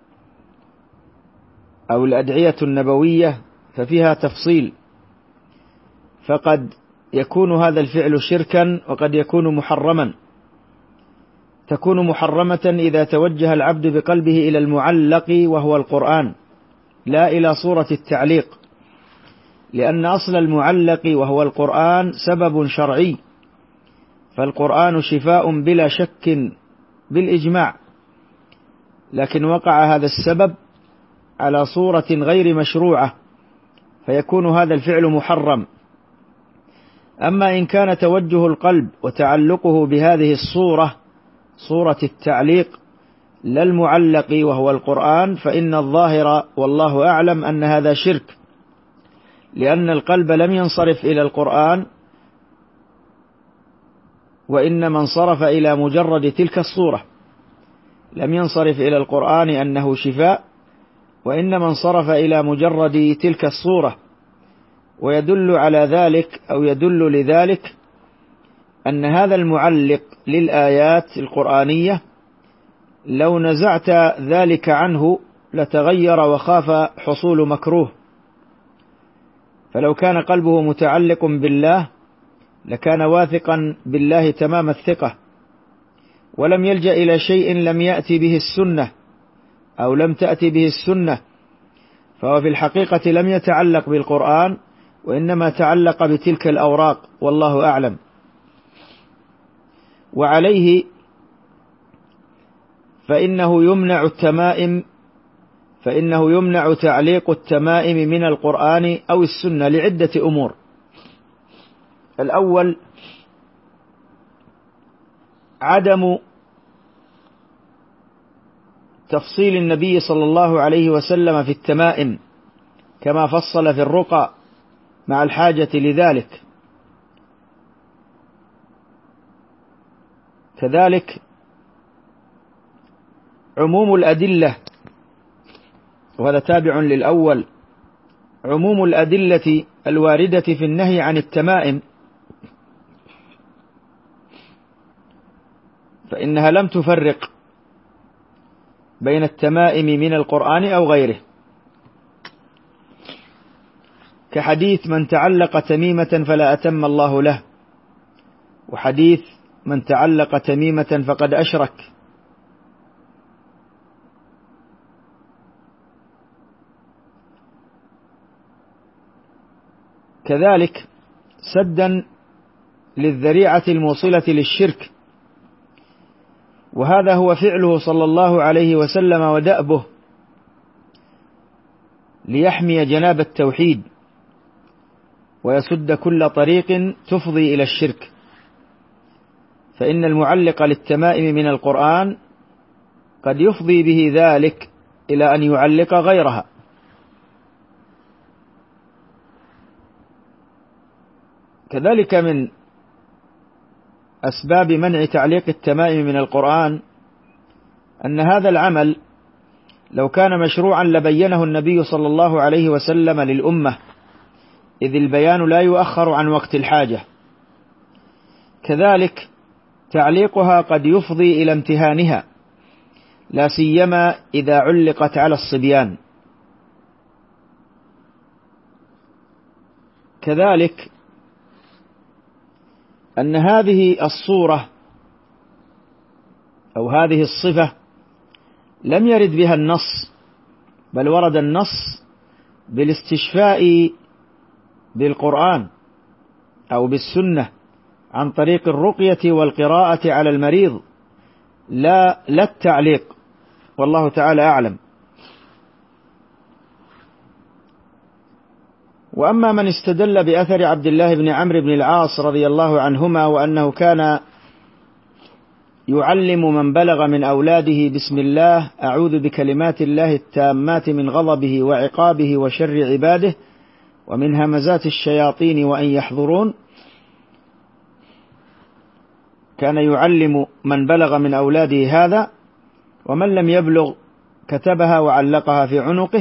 أو الأدعية النبوية ففيها تفصيل، فقد يكون هذا الفعل شركا وقد يكون محرما. تكون محرمة إذا توجه العبد بقلبه إلى المعلق وهو القرآن لا إلى صورة التعليق، لأن أصل المعلق وهو القرآن سبب شرعي، فالقرآن شفاء بلا شك بالإجماع، لكن وقع هذا السبب على صورة غير مشروعة فيكون هذا الفعل محرم. أما إن كان توجه القلب وتعلقه بهذه الصورة صورة التعليق لا المعلق وهو القرآن فإن الظاهر والله أعلم أن هذا شرك، لأن القلب لم ينصرف إلى القرآن وإنما انصرف إلى مجرد تلك الصورة، لم ينصرف إلى القرآن أنه شفاء وإنما انصرف إلى مجرد تلك الصورة. ويدل على ذلك أو يدل لذلك أن هذا المعلق للآيات القرآنية لو نزعت ذلك عنه لتغير وخاف حصول مكروه، فلو كان قلبه متعلق بالله لكان واثقا بالله تمام الثقة، ولم يلجأ إلى شيء لم يأتي به السنة أو لم تأتي به السنة، فهو في الحقيقة لم يتعلق بالقرآن وإنما تعلق بتلك الأوراق والله أعلم. وعليه فإنه يمنع التمائم فإنه يمنع تعليق التمائم من القرآن أو السنة لعدة أمور. الأول عدم تفصيل النبي صلى الله عليه وسلم في التمائم كما فصل في الرقى مع الحاجة لذلك. كذلك عموم الأدلة، وهذا تابع للأول، عموم الأدلة الواردة في النهي عن التمائم فإنها لم تفرق بين التمائم من القرآن أو غيره، كحديث من تعلق تميمة فلا أتم الله له، وحديث من تعلق تميمة فقد أشرك. كذلك سدا للذريعة الموصلة للشرك، وهذا هو فعله صلى الله عليه وسلم ودأبه ليحمي جناب التوحيد ويسد كل طريق تفضي إلى الشرك، فإن المعلق للتمائم من القرآن قد يفضي به ذلك إلى أن يعلق غيرها. كذلك من أسباب منع تعليق التمائم من القرآن أن هذا العمل لو كان مشروعا لبينه النبي صلى الله عليه وسلم للأمة، إذ البيان لا يؤخر عن وقت الحاجة. كذلك تعليقها قد يفضي إلى امتهانها، لا سيما إذا علقت على الصبيان. كذلك أن هذه الصورة أو هذه الصفة لم يرد بها النص، بل ورد النص بالاستشفاء بالقرآن أو بالسنة عن طريق الرقية والقراءة على المريض، لا لا التعليق والله تعالى أعلم. وأما من استدل بأثر عبد الله بن عمرو بن العاص رضي الله عنهما وأنه كان يعلم من بلغ من أولاده بسم الله أعوذ بكلمات الله التامات من غضبه وعقابه وشر عباده ومن همزات الشياطين وأن يحضرون، كان يعلم من بلغ من أولاده هذا، ومن لم يبلغ كتبها وعلقها في عنقه.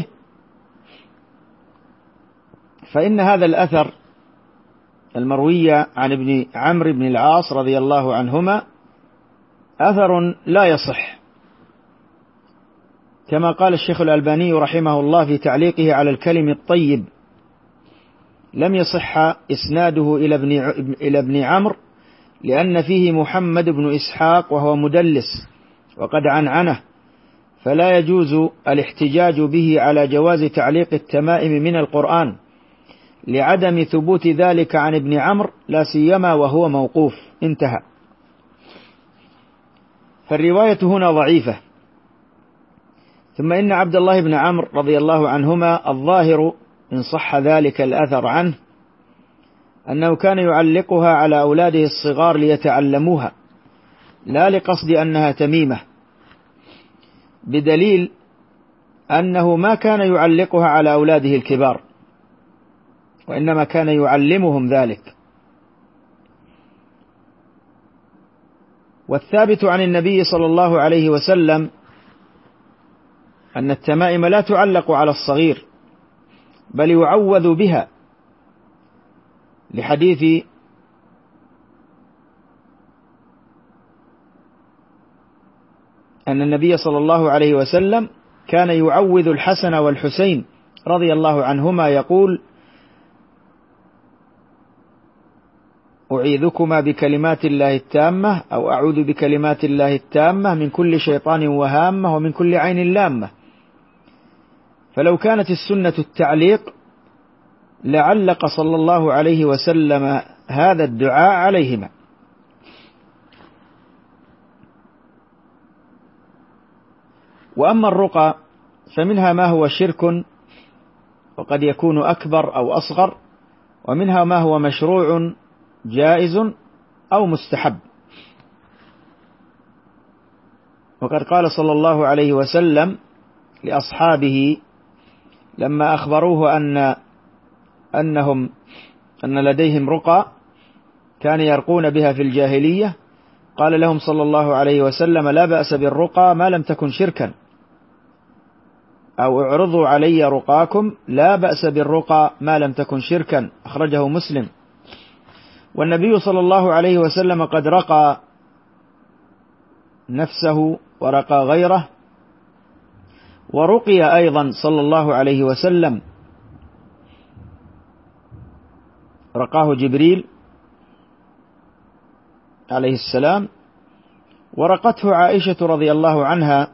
فإن هذا الأثر المروي عن ابن عمرو بن العاص رضي الله عنهما أثر لا يصح، كما قال الشيخ الألباني رحمه الله في تعليقه على الكلم الطيب: لم يصح إسناده إلى ابن إلى ابن عمرو لأن فيه محمد بن إسحاق وهو مدلس وقد عنعنه، فلا يجوز الاحتجاج به على جواز تعليق التمائم من القرآن لعدم ثبوت ذلك عن ابن عمرو، لا سيما وهو موقوف. انتهى. فالرواية هنا ضعيفة. ثم إن عبد الله بن عمرو رضي الله عنهما الظاهر إن صح ذلك الأثر عنه أنه كان يعلقها على أولاده الصغار ليتعلموها، لا لقصد أنها تميمة، بدليل أنه ما كان يعلقها على أولاده الكبار، وإنما كان يعلمهم ذلك. والثابت عن النبي صلى الله عليه وسلم أن التمائم لا تعلق على الصغير بل يعوذ بها، لحديث أن النبي صلى الله عليه وسلم كان يعوذ الحسن والحسين رضي الله عنهما يقول: أعيذكما بكلمات الله التامة، أو أعوذ بكلمات الله التامة من كل شيطان وهامة ومن كل عين لامة. فلو كانت السنة التعليق لعلق صلى الله عليه وسلم هذا الدعاء عليهما. وأما الرقى فمنها ما هو شرك وقد يكون أكبر أو أصغر، ومنها ما هو مشروع جائز أو مستحب. وقد قال صلى الله عليه وسلم لأصحابه لما أخبروه أن أنهم أن لديهم رقى كان يرقون بها في الجاهلية، قال لهم صلى الله عليه وسلم: لا بأس بالرقى ما لم تكن شركا، أو اعرضوا علي رقاكم لا بأس بالرقى ما لم تكن شركا، أخرجه مسلم. والنبي صلى الله عليه وسلم قد رقى نفسه ورقى غيره، ورقي أيضا صلى الله عليه وسلم، رقاه جبريل عليه السلام، ورقته عائشة رضي الله عنها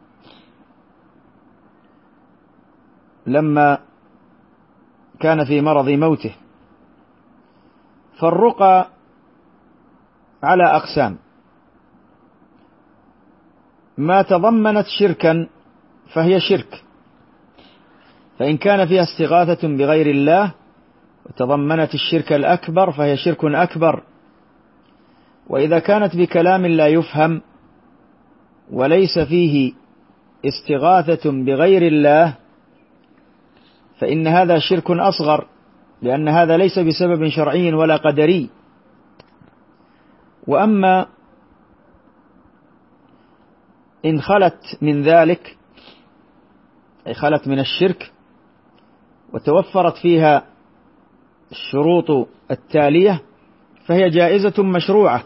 لما كان في مرض موته. فالرقى على أقسام: ما تضمنت شركا فهي شرك، فإن كان فيها استغاثة بغير الله وتضمنت الشرك الأكبر فهي شرك أكبر. وإذا كانت بكلام لا يفهم وليس فيه استغاثة بغير الله فإن هذا شرك أصغر، لأن هذا ليس بسبب شرعي ولا قدري. وأما إن خلت من ذلك، أي خلت من الشرك وتوفرت فيها الشروط التالية فهي جائزة مشروعة.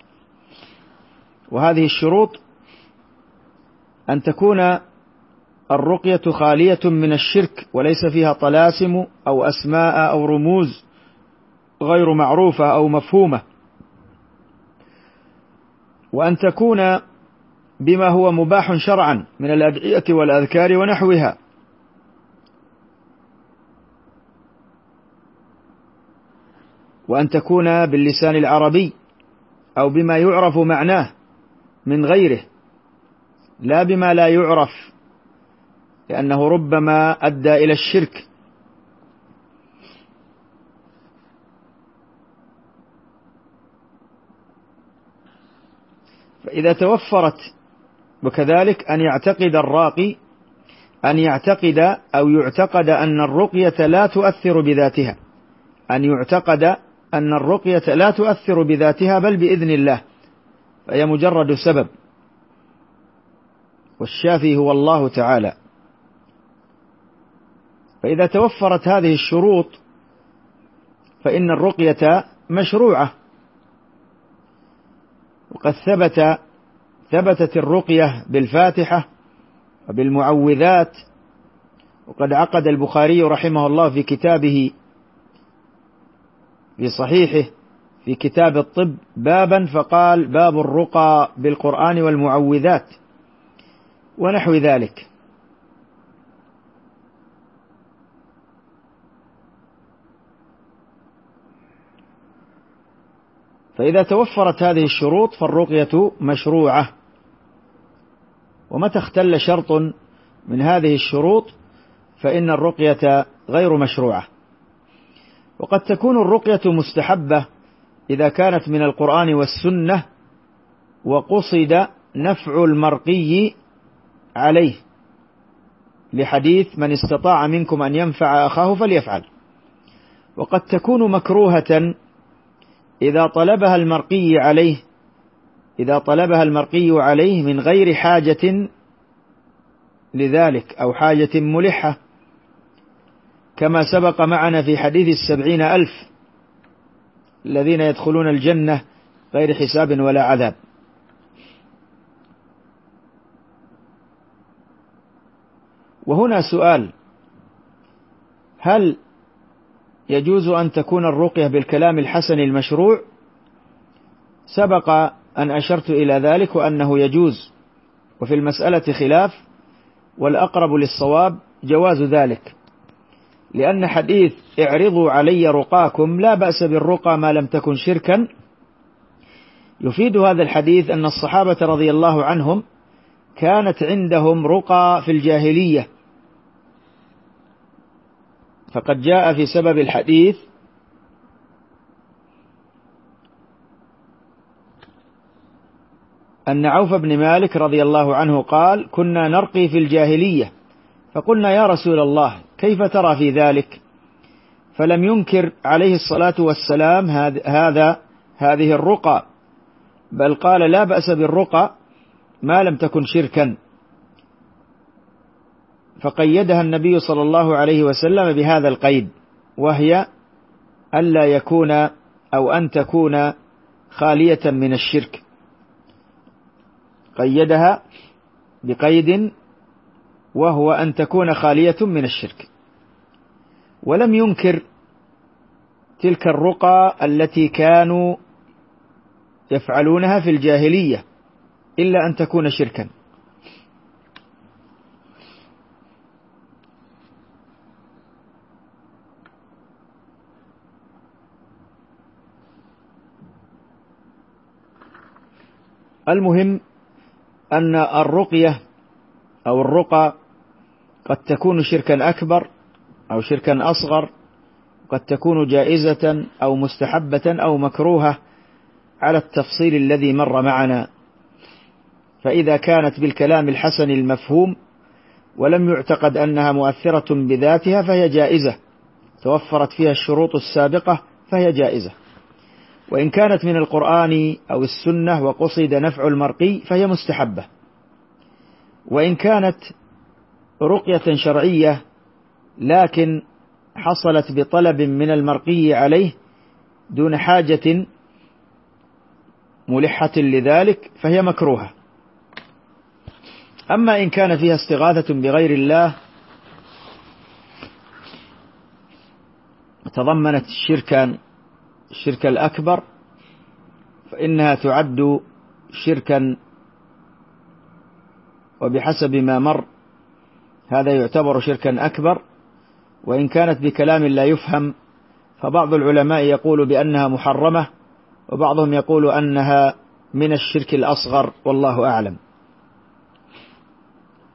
وهذه الشروط أن تكون الرقية خالية من الشرك وليس فيها طلاسم أو أسماء أو رموز غير معروفة أو مفهومة، وأن تكون بما هو مباح شرعا من الأدعية والأذكار ونحوها، وأن تكون باللسان العربي أو بما يعرف معناه من غيره، لا بما لا يعرف، لأنه ربما أدى إلى الشرك. فإذا توفرت، وكذلك أن يعتقد الراقي أن يعتقد أو يعتقد أن الرقية لا تؤثر بذاتها، أن يعتقد أن الرقية لا تؤثر بذاتها بل بإذن الله، فهي مجرد سبب، والشافي هو الله تعالى. فإذا توفرت هذه الشروط فإن الرقية مشروعة. وقد ثبت ثبتت الرقية بالفاتحة وبالمعوذات. وقد عقد البخاري رحمه الله في كتابه في صحيحه في كتاب الطب بابا فقال: باب الرقى بالقرآن والمعوذات ونحو ذلك. فإذا توفرت هذه الشروط فالرقية مشروعة. ومتى اختل شرط من هذه الشروط فإن الرقية غير مشروعة. وقد تكون الرقية مستحبة إذا كانت من القرآن والسنة وقصد نفع المرقي عليه، لحديث: من استطاع منكم أن ينفع أخاه فليفعل. وقد تكون مكروهة إذا طلبها المرقي عليه إذا طلبها المرقي عليه من غير حاجة لذلك أو حاجة ملحة، كما سبق معنا في حديث السبعين ألف الذين يدخلون الجنة غير حساب ولا عذاب. وهنا سؤال: هل يجوز أن تكون الرقية بالكلام الحسن المشروع؟ سبق أن أشرت إلى ذلك وأنه يجوز، وفي المسألة خلاف، والأقرب للصواب جواز ذلك، لأن حديث: اعرضوا علي رقاكم لا بأس بالرقى ما لم تكن شركا، يفيد هذا الحديث أن الصحابة رضي الله عنهم كانت عندهم رقى في الجاهلية. فقد جاء في سبب الحديث أن عوف بن مالك رضي الله عنه قال: كنا نرقي في الجاهلية، فقلنا: يا رسول الله كيف ترى في ذلك؟ فلم ينكر عليه الصلاة والسلام هذا هذه الرقى، بل قال: لا بأس بالرقى ما لم تكن شركا. فقيدها النبي صلى الله عليه وسلم بهذا القيد، وهي ألا يكون أو أن تكون خالية من الشرك. قيدها بقيد وهو أن تكون خالية من الشرك. ولم ينكر تلك الرقى التي كانوا يفعلونها في الجاهلية إلا أن تكون شركا. المهم أن الرقية أو الرقى قد تكون شركا أكبر أو شركا أصغر، قد تكون جائزة أو مستحبة أو مكروهة على التفصيل الذي مر معنا. فإذا كانت بالكلام الحسن المفهوم ولم يعتقد أنها مؤثرة بذاتها فهي جائزة، توفرت فيها الشروط السابقة فهي جائزة. وإن كانت من القرآن أو السنة وقصد نفع المرقي فهي مستحبة. وإن كانت رقية شرعية لكن حصلت بطلب من المرقي عليه دون حاجة ملحة لذلك فهي مكروهة. أما إن كان فيها استغاثة بغير الله تضمنت الشركان الشرك الأكبر فإنها تعد شركا، وبحسب ما مر هذا يعتبر شركا أكبر. وإن كانت بكلام لا يفهم فبعض العلماء يقول بأنها محرمة، وبعضهم يقول أنها من الشرك الأصغر، والله أعلم.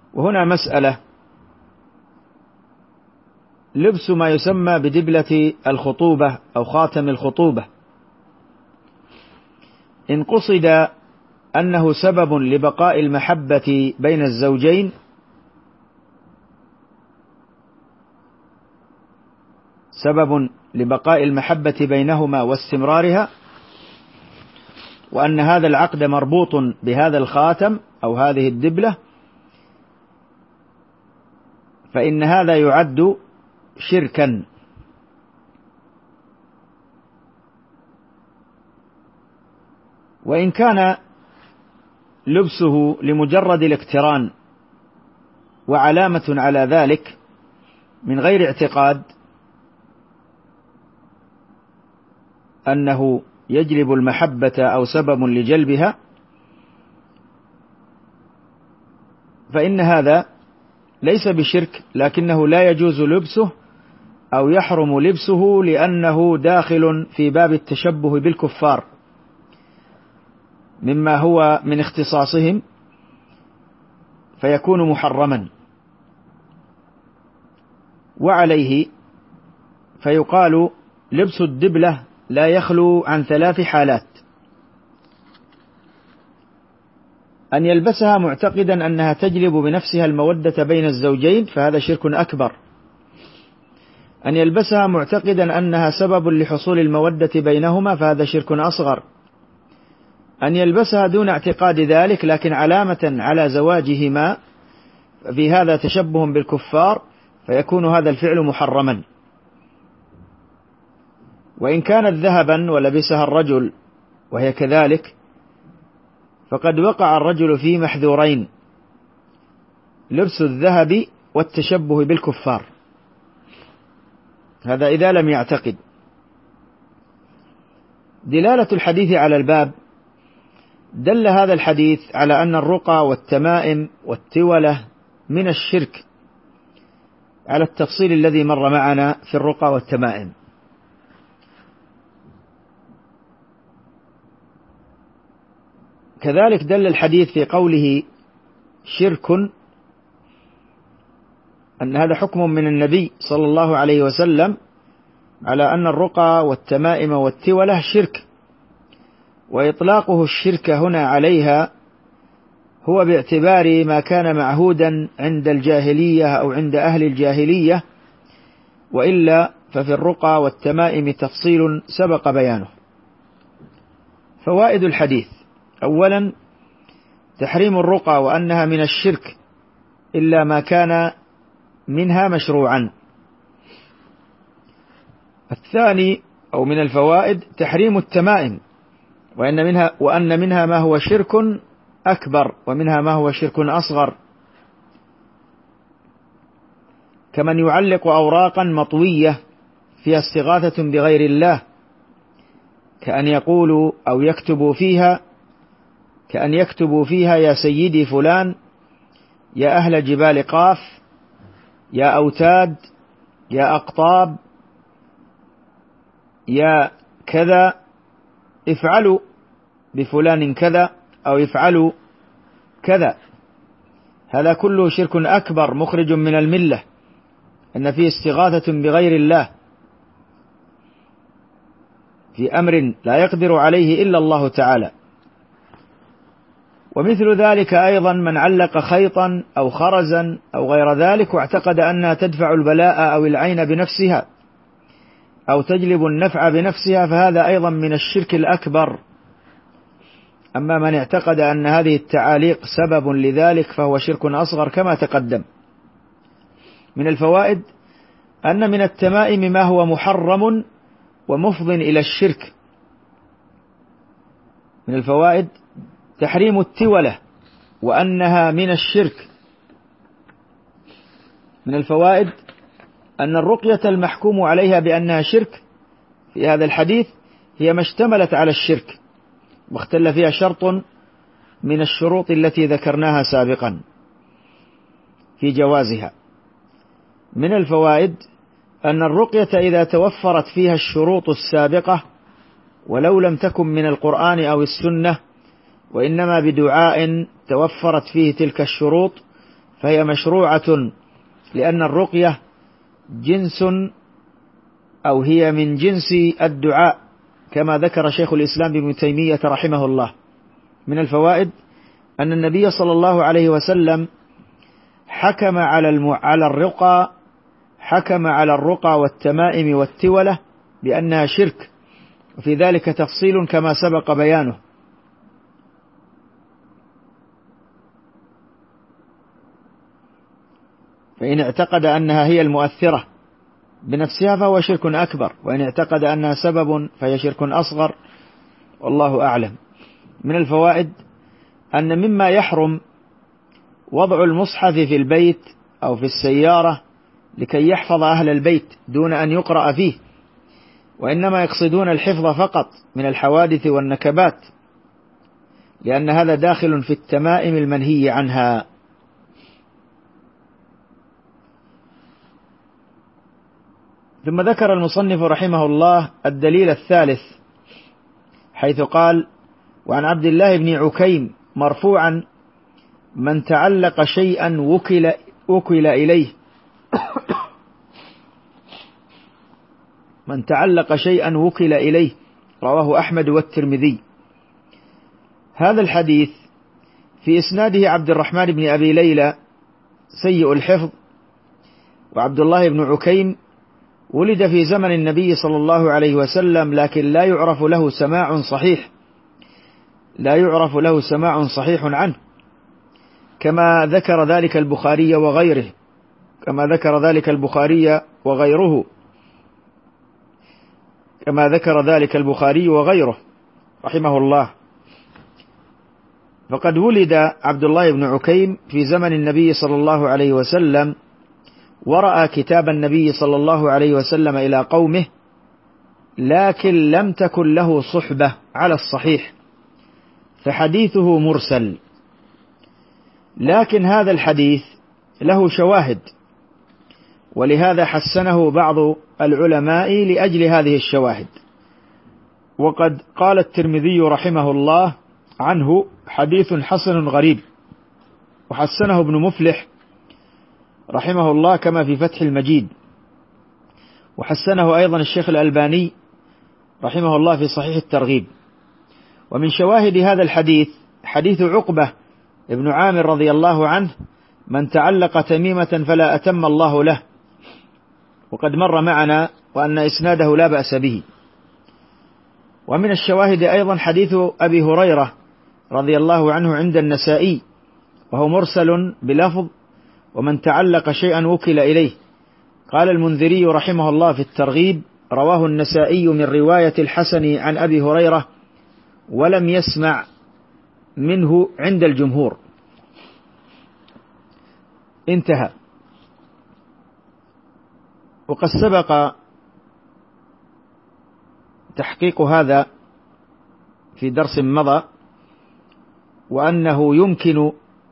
وهنا مسألة: لبس ما يسمى بدبلة الخطوبة أو خاتم الخطوبة، إن قصد أنه سبب لبقاء المحبة بين الزوجين سبب لبقاء المحبة بينهما واستمرارها، وأن هذا العقد مربوط بهذا الخاتم أو هذه الدبلة، فإن هذا يعد شركا. وإن كان لبسه لمجرد الاقتران وعلامة على ذلك من غير اعتقاد أنه يجلب المحبة أو سبب لجلبها، فإن هذا ليس بشرك، لكنه لا يجوز لبسه أو يحرم لبسه لأنه داخل في باب التشبه بالكفار مما هو من اختصاصهم، فيكون محرما. وعليه فيقال لبس الدبلة لا يخلو عن ثلاث حالات: أن يلبسها معتقدا أنها تجلب بنفسها المودة بين الزوجين، فهذا شرك أكبر. أن يلبسها معتقدا أنها سبب لحصول المودة بينهما، فهذا شرك أصغر. أن يلبسها دون اعتقاد ذلك لكن علامة على زواجهما، في هذا تشبه بالكفار، فيكون هذا الفعل محرما. وإن كانت ذهبا ولبسها الرجل وهي كذلك، فقد وقع الرجل في محذورين: لبس الذهب والتشبه بالكفار، هذا إذا لم يعتقد. دلالة الحديث على الباب: دل هذا الحديث على أن الرقى والتمائم والتولة من الشرك، على التفصيل الذي مر معنا في الرقى والتمائم. كذلك دل الحديث في قوله شرك أن هذا حكم من النبي صلى الله عليه وسلم على أن الرقى والتمائم والتولة شرك، وإطلاقه الشرك هنا عليها هو باعتبار ما كان معهودا عند الجاهلية أو عند أهل الجاهلية، وإلا ففي الرقى والتمائم تفصيل سبق بيانه. فوائد الحديث: أولا، تحريم الرقى وأنها من الشرك إلا ما كان منها مشروعا. الثاني أو من الفوائد تحريم التمائم، وأن منها, وأن منها ما هو شرك أكبر ومنها ما هو شرك أصغر، كمن يعلق أوراقا مطوية فيها استغاثة بغير الله، كأن يقولوا أو يكتبوا فيها كأن يكتبوا فيها يا سيدي فلان، يا أهل جبال قاف، يا أوتاد، يا أقطاب، يا كذا، افعلوا بفلان كذا أو افعلوا كذا. هذا كله شرك أكبر مخرج من الملة، أن فيه استغاثة بغير الله في أمر لا يقدر عليه إلا الله تعالى. ومثل ذلك أيضا من علق خيطا أو خرزا أو غير ذلك واعتقد أنها تدفع البلاء أو العين بنفسها أو تجلب النفع بنفسها، فهذا أيضا من الشرك الأكبر. أما من اعتقد أن هذه التعاليق سبب لذلك فهو شرك أصغر كما تقدم. من الفوائد أن من التمائم ما هو محرم ومفض إلى الشرك. من الفوائد تحريم التولة وأنها من الشرك. من الفوائد أن الرقية المحكوم عليها بأنها شرك في هذا الحديث هي ما اشتملت على الشرك، واختل فيها شرط من الشروط التي ذكرناها سابقا في جوازها. من الفوائد أن الرقية إذا توفرت فيها الشروط السابقة ولو لم تكن من القرآن أو السنة، وإنما بدعاء توفرت فيه تلك الشروط، فهي مشروعة، لأن الرقية جنس أو هي من جنس الدعاء، كما ذكر شيخ الإسلام ابن تيمية رحمه الله. من الفوائد أن النبي صلى الله عليه وسلم حكم على على الرقى حكم على الرقى والتمائم والتولة بأنها شرك، وفي ذلك تفصيل كما سبق بيانه. فإن اعتقد أنها هي المؤثرة بنفسها فهو شرك أكبر، وإن اعتقد أنها سبب فهي شرك أصغر، والله أعلم. من الفوائد أن مما يحرم وضع المصحف في البيت أو في السيارة لكي يحفظ أهل البيت دون أن يقرأ فيه، وإنما يقصدون الحفظ فقط من الحوادث والنكبات، لأن هذا داخل في التمائم المنهي عنها. ثم ذكر المصنف رحمه الله الدليل الثالث، حيث قال: وعن عبد الله بن عكيم مرفوعا: من تعلق شيئا وكل, وكل إليه من تعلق شيئا وكل إليه، رواه أحمد والترمذي. هذا الحديث في إسناده عبد الرحمن بن أبي ليلى سيء الحفظ، وعبد الله بن عكيم ولد في زمن النبي صلى الله عليه وسلم، لكن لا يعرف له سماع صحيح لا يعرف له سماع صحيح عنه، كما ذكر ذلك البخاري وغيره كما ذكر ذلك البخاري وغيره كما ذكر ذلك البخاري وغيره رحمه الله. فقد ولد عبد الله بن عكيم في زمن النبي صلى الله عليه وسلم، ورأى كتاب النبي صلى الله عليه وسلم إلى قومه، لكن لم تكن له صحبة على الصحيح، فحديثه مرسل. لكن هذا الحديث له شواهد، ولهذا حسنه بعض العلماء لأجل هذه الشواهد. وقد قال الترمذي رحمه الله عنه: حديث حسن غريب. وحسنه ابن مفلح رحمه الله كما في فتح المجيد، وحسنه أيضا الشيخ الألباني رحمه الله في صحيح الترغيب. ومن شواهد هذا الحديث حديث عقبة ابن عامر رضي الله عنه: من تعلق تميمة فلا أتم الله له، وقد مر معنا وأن إسناده لا بأس به. ومن الشواهد أيضا حديث أبي هريرة رضي الله عنه عند النسائي، وهو مرسل بلفظ: ومن تعلق شيئا وكل إليه. قال المنذري رحمه الله في الترغيب: رواه النسائي من رواية الحسن عن أبي هريرة، ولم يسمع منه عند الجمهور. انتهى. وقد سبق تحقيق هذا في درس مضى، وأنه يمكن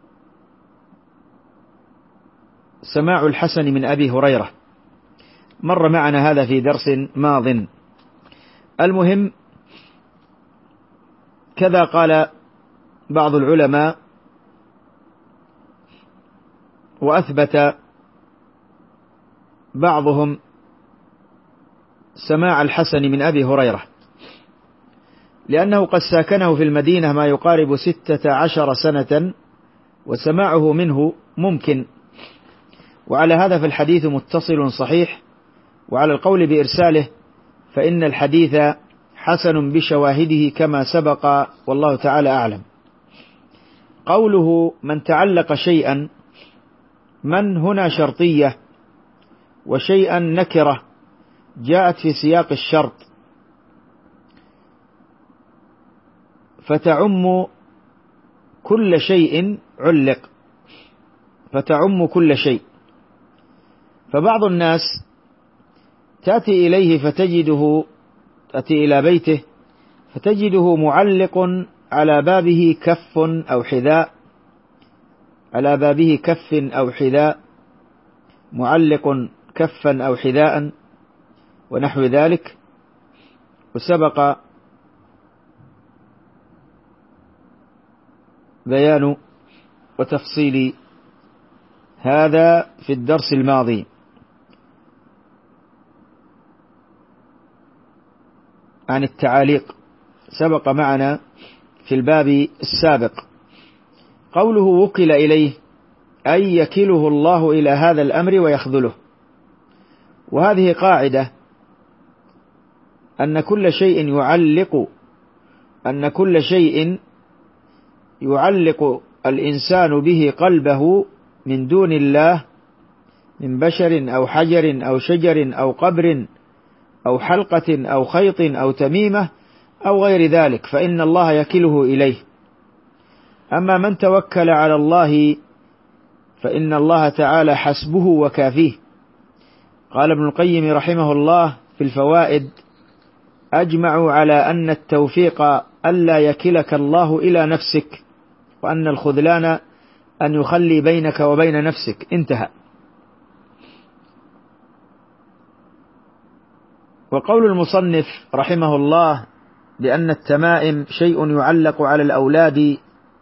سماع الحسن من أبي هريرة، مر معنا هذا في درس ماض. المهم، كذا قال بعض العلماء وأثبت بعضهم سماع الحسن من أبي هريرة، لأنه قد ساكنه في المدينة ما يقارب ستة عشر سنة، وسماعه منه ممكن. وعلى هذا فالحديث متصل صحيح، وعلى القول بإرساله فإن الحديث حسن بشواهده كما سبق، والله تعالى أعلم. قوله من تعلق شيئا، من هنا شرطية، وشيئا نكرة جاءت في سياق الشرط، فتعم كل شيء علق فتعم كل شيء. فبعض الناس تأتي إليه فتجده تأتي إلى بيته فتجده معلق على بابه كف أو حذاء على بابه كف أو حذاء معلق كفا أو حذاء ونحو ذلك. وسبق بيان وتفصيل هذا في الدرس الماضي عن التعاليق، سبق معنا في الباب السابق قوله وكل إليه أي يكله الله إلى هذا الأمر ويخذله. وهذه قاعدة أن كل شيء يعلق أن كل شيء يعلق الإنسان به قلبه من دون الله من بشر أو حجر أو شجر أو قبر أو حلقة أو خيط أو تميمة أو غير ذلك فإن الله يكله إليه. أما من توكل على الله فإن الله تعالى حسبه وكافيه. قال ابن القيم رحمه الله في الفوائد: أجمعوا على أن التوفيق ألا يكلك الله إلى نفسك، وأن الخذلان أن يخلي بينك وبين نفسك. انتهى. وقول المصنف رحمه الله بأن التمائم شيء يعلق على الأولاد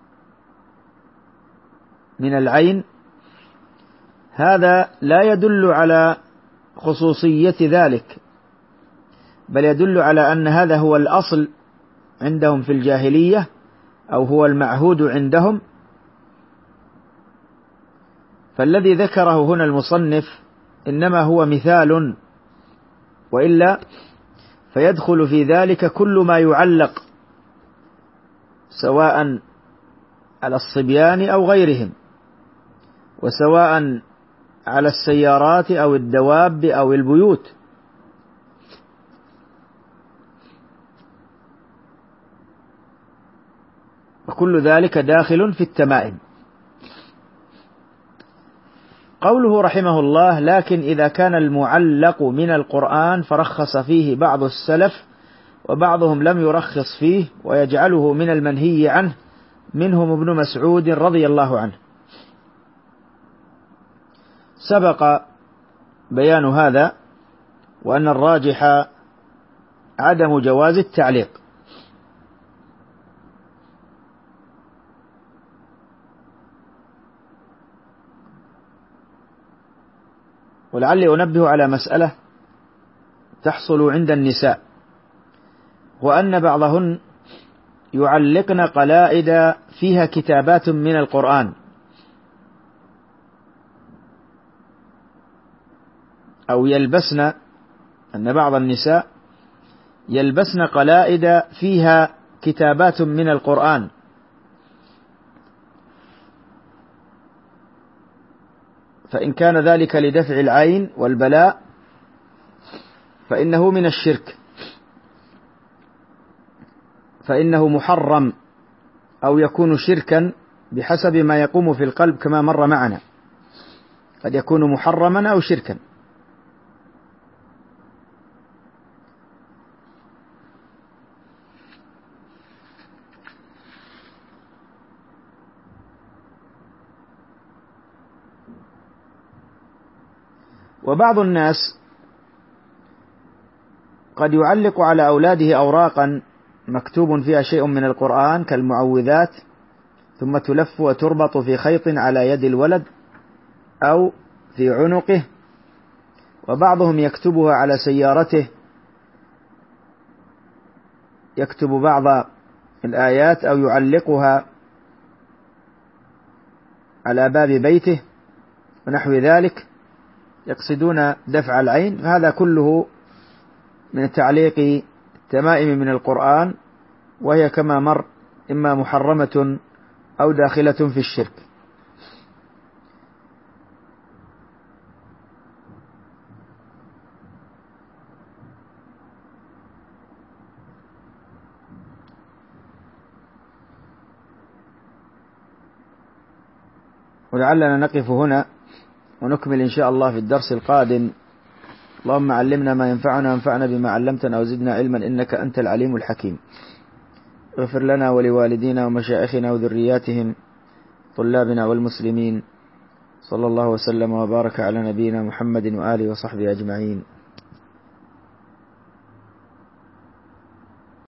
من العين، هذا لا يدل على خصوصية ذلك، بل يدل على أن هذا هو الأصل عندهم في الجاهلية، أو هو المعهود عندهم. فالذي ذكره هنا المصنف إنما هو مثال، وإلا فيدخل في ذلك كل ما يعلق سواء على الصبيان أو غيرهم، وسواء على السيارات أو الدواب أو البيوت. وكل ذلك داخل في التمائم. قوله رحمه الله: لكن إذا كان المعلق من القرآن فرخص فيه بعض السلف وبعضهم لم يرخص فيه ويجعله من المنهي عنه، منهم ابن مسعود رضي الله عنه. سبق بيان هذا، وأن الراجح عدم جواز التعليق. ولعلي أنبه على مسألة تحصل عند النساء، وأن بعضهن يعلقن قلائد فيها كتابات من القرآن، أو يلبسن، أن بعض النساء يلبسن قلائد فيها كتابات من القرآن، فإن كان ذلك لدفع العين والبلاء فإنه من الشرك، فإنه محرم أو يكون شركا بحسب ما يقوم في القلب، كما مر معنا، قد يكون محرما أو شركا. وبعض الناس قد يعلق على أولاده أوراقا مكتوب فيها شيء من القرآن كالمعوذات، ثم تلف وتربط في خيط على يد الولد أو في عنقه، وبعضهم يكتبها على سيارته، يكتب بعض الآيات أو يعلقها على باب بيته ونحو ذلك، يقصدون دفع العين. هذا كله من تعليق التمائم من القرآن، وهي كما مر إما محرمة أو داخلة في الشرك. ولعلنا نقف هنا ونكمل إن شاء الله في الدرس القادم. اللهم علمنا ما ينفعنا وانفعنا بما علمتنا وزدنا علما إنك أنت العليم الحكيم. اغفر لنا ولوالدينا ومشائخنا وذرياتهم طلابنا والمسلمين. صلى الله وسلم وبارك على نبينا محمد وآله وصحبه أجمعين.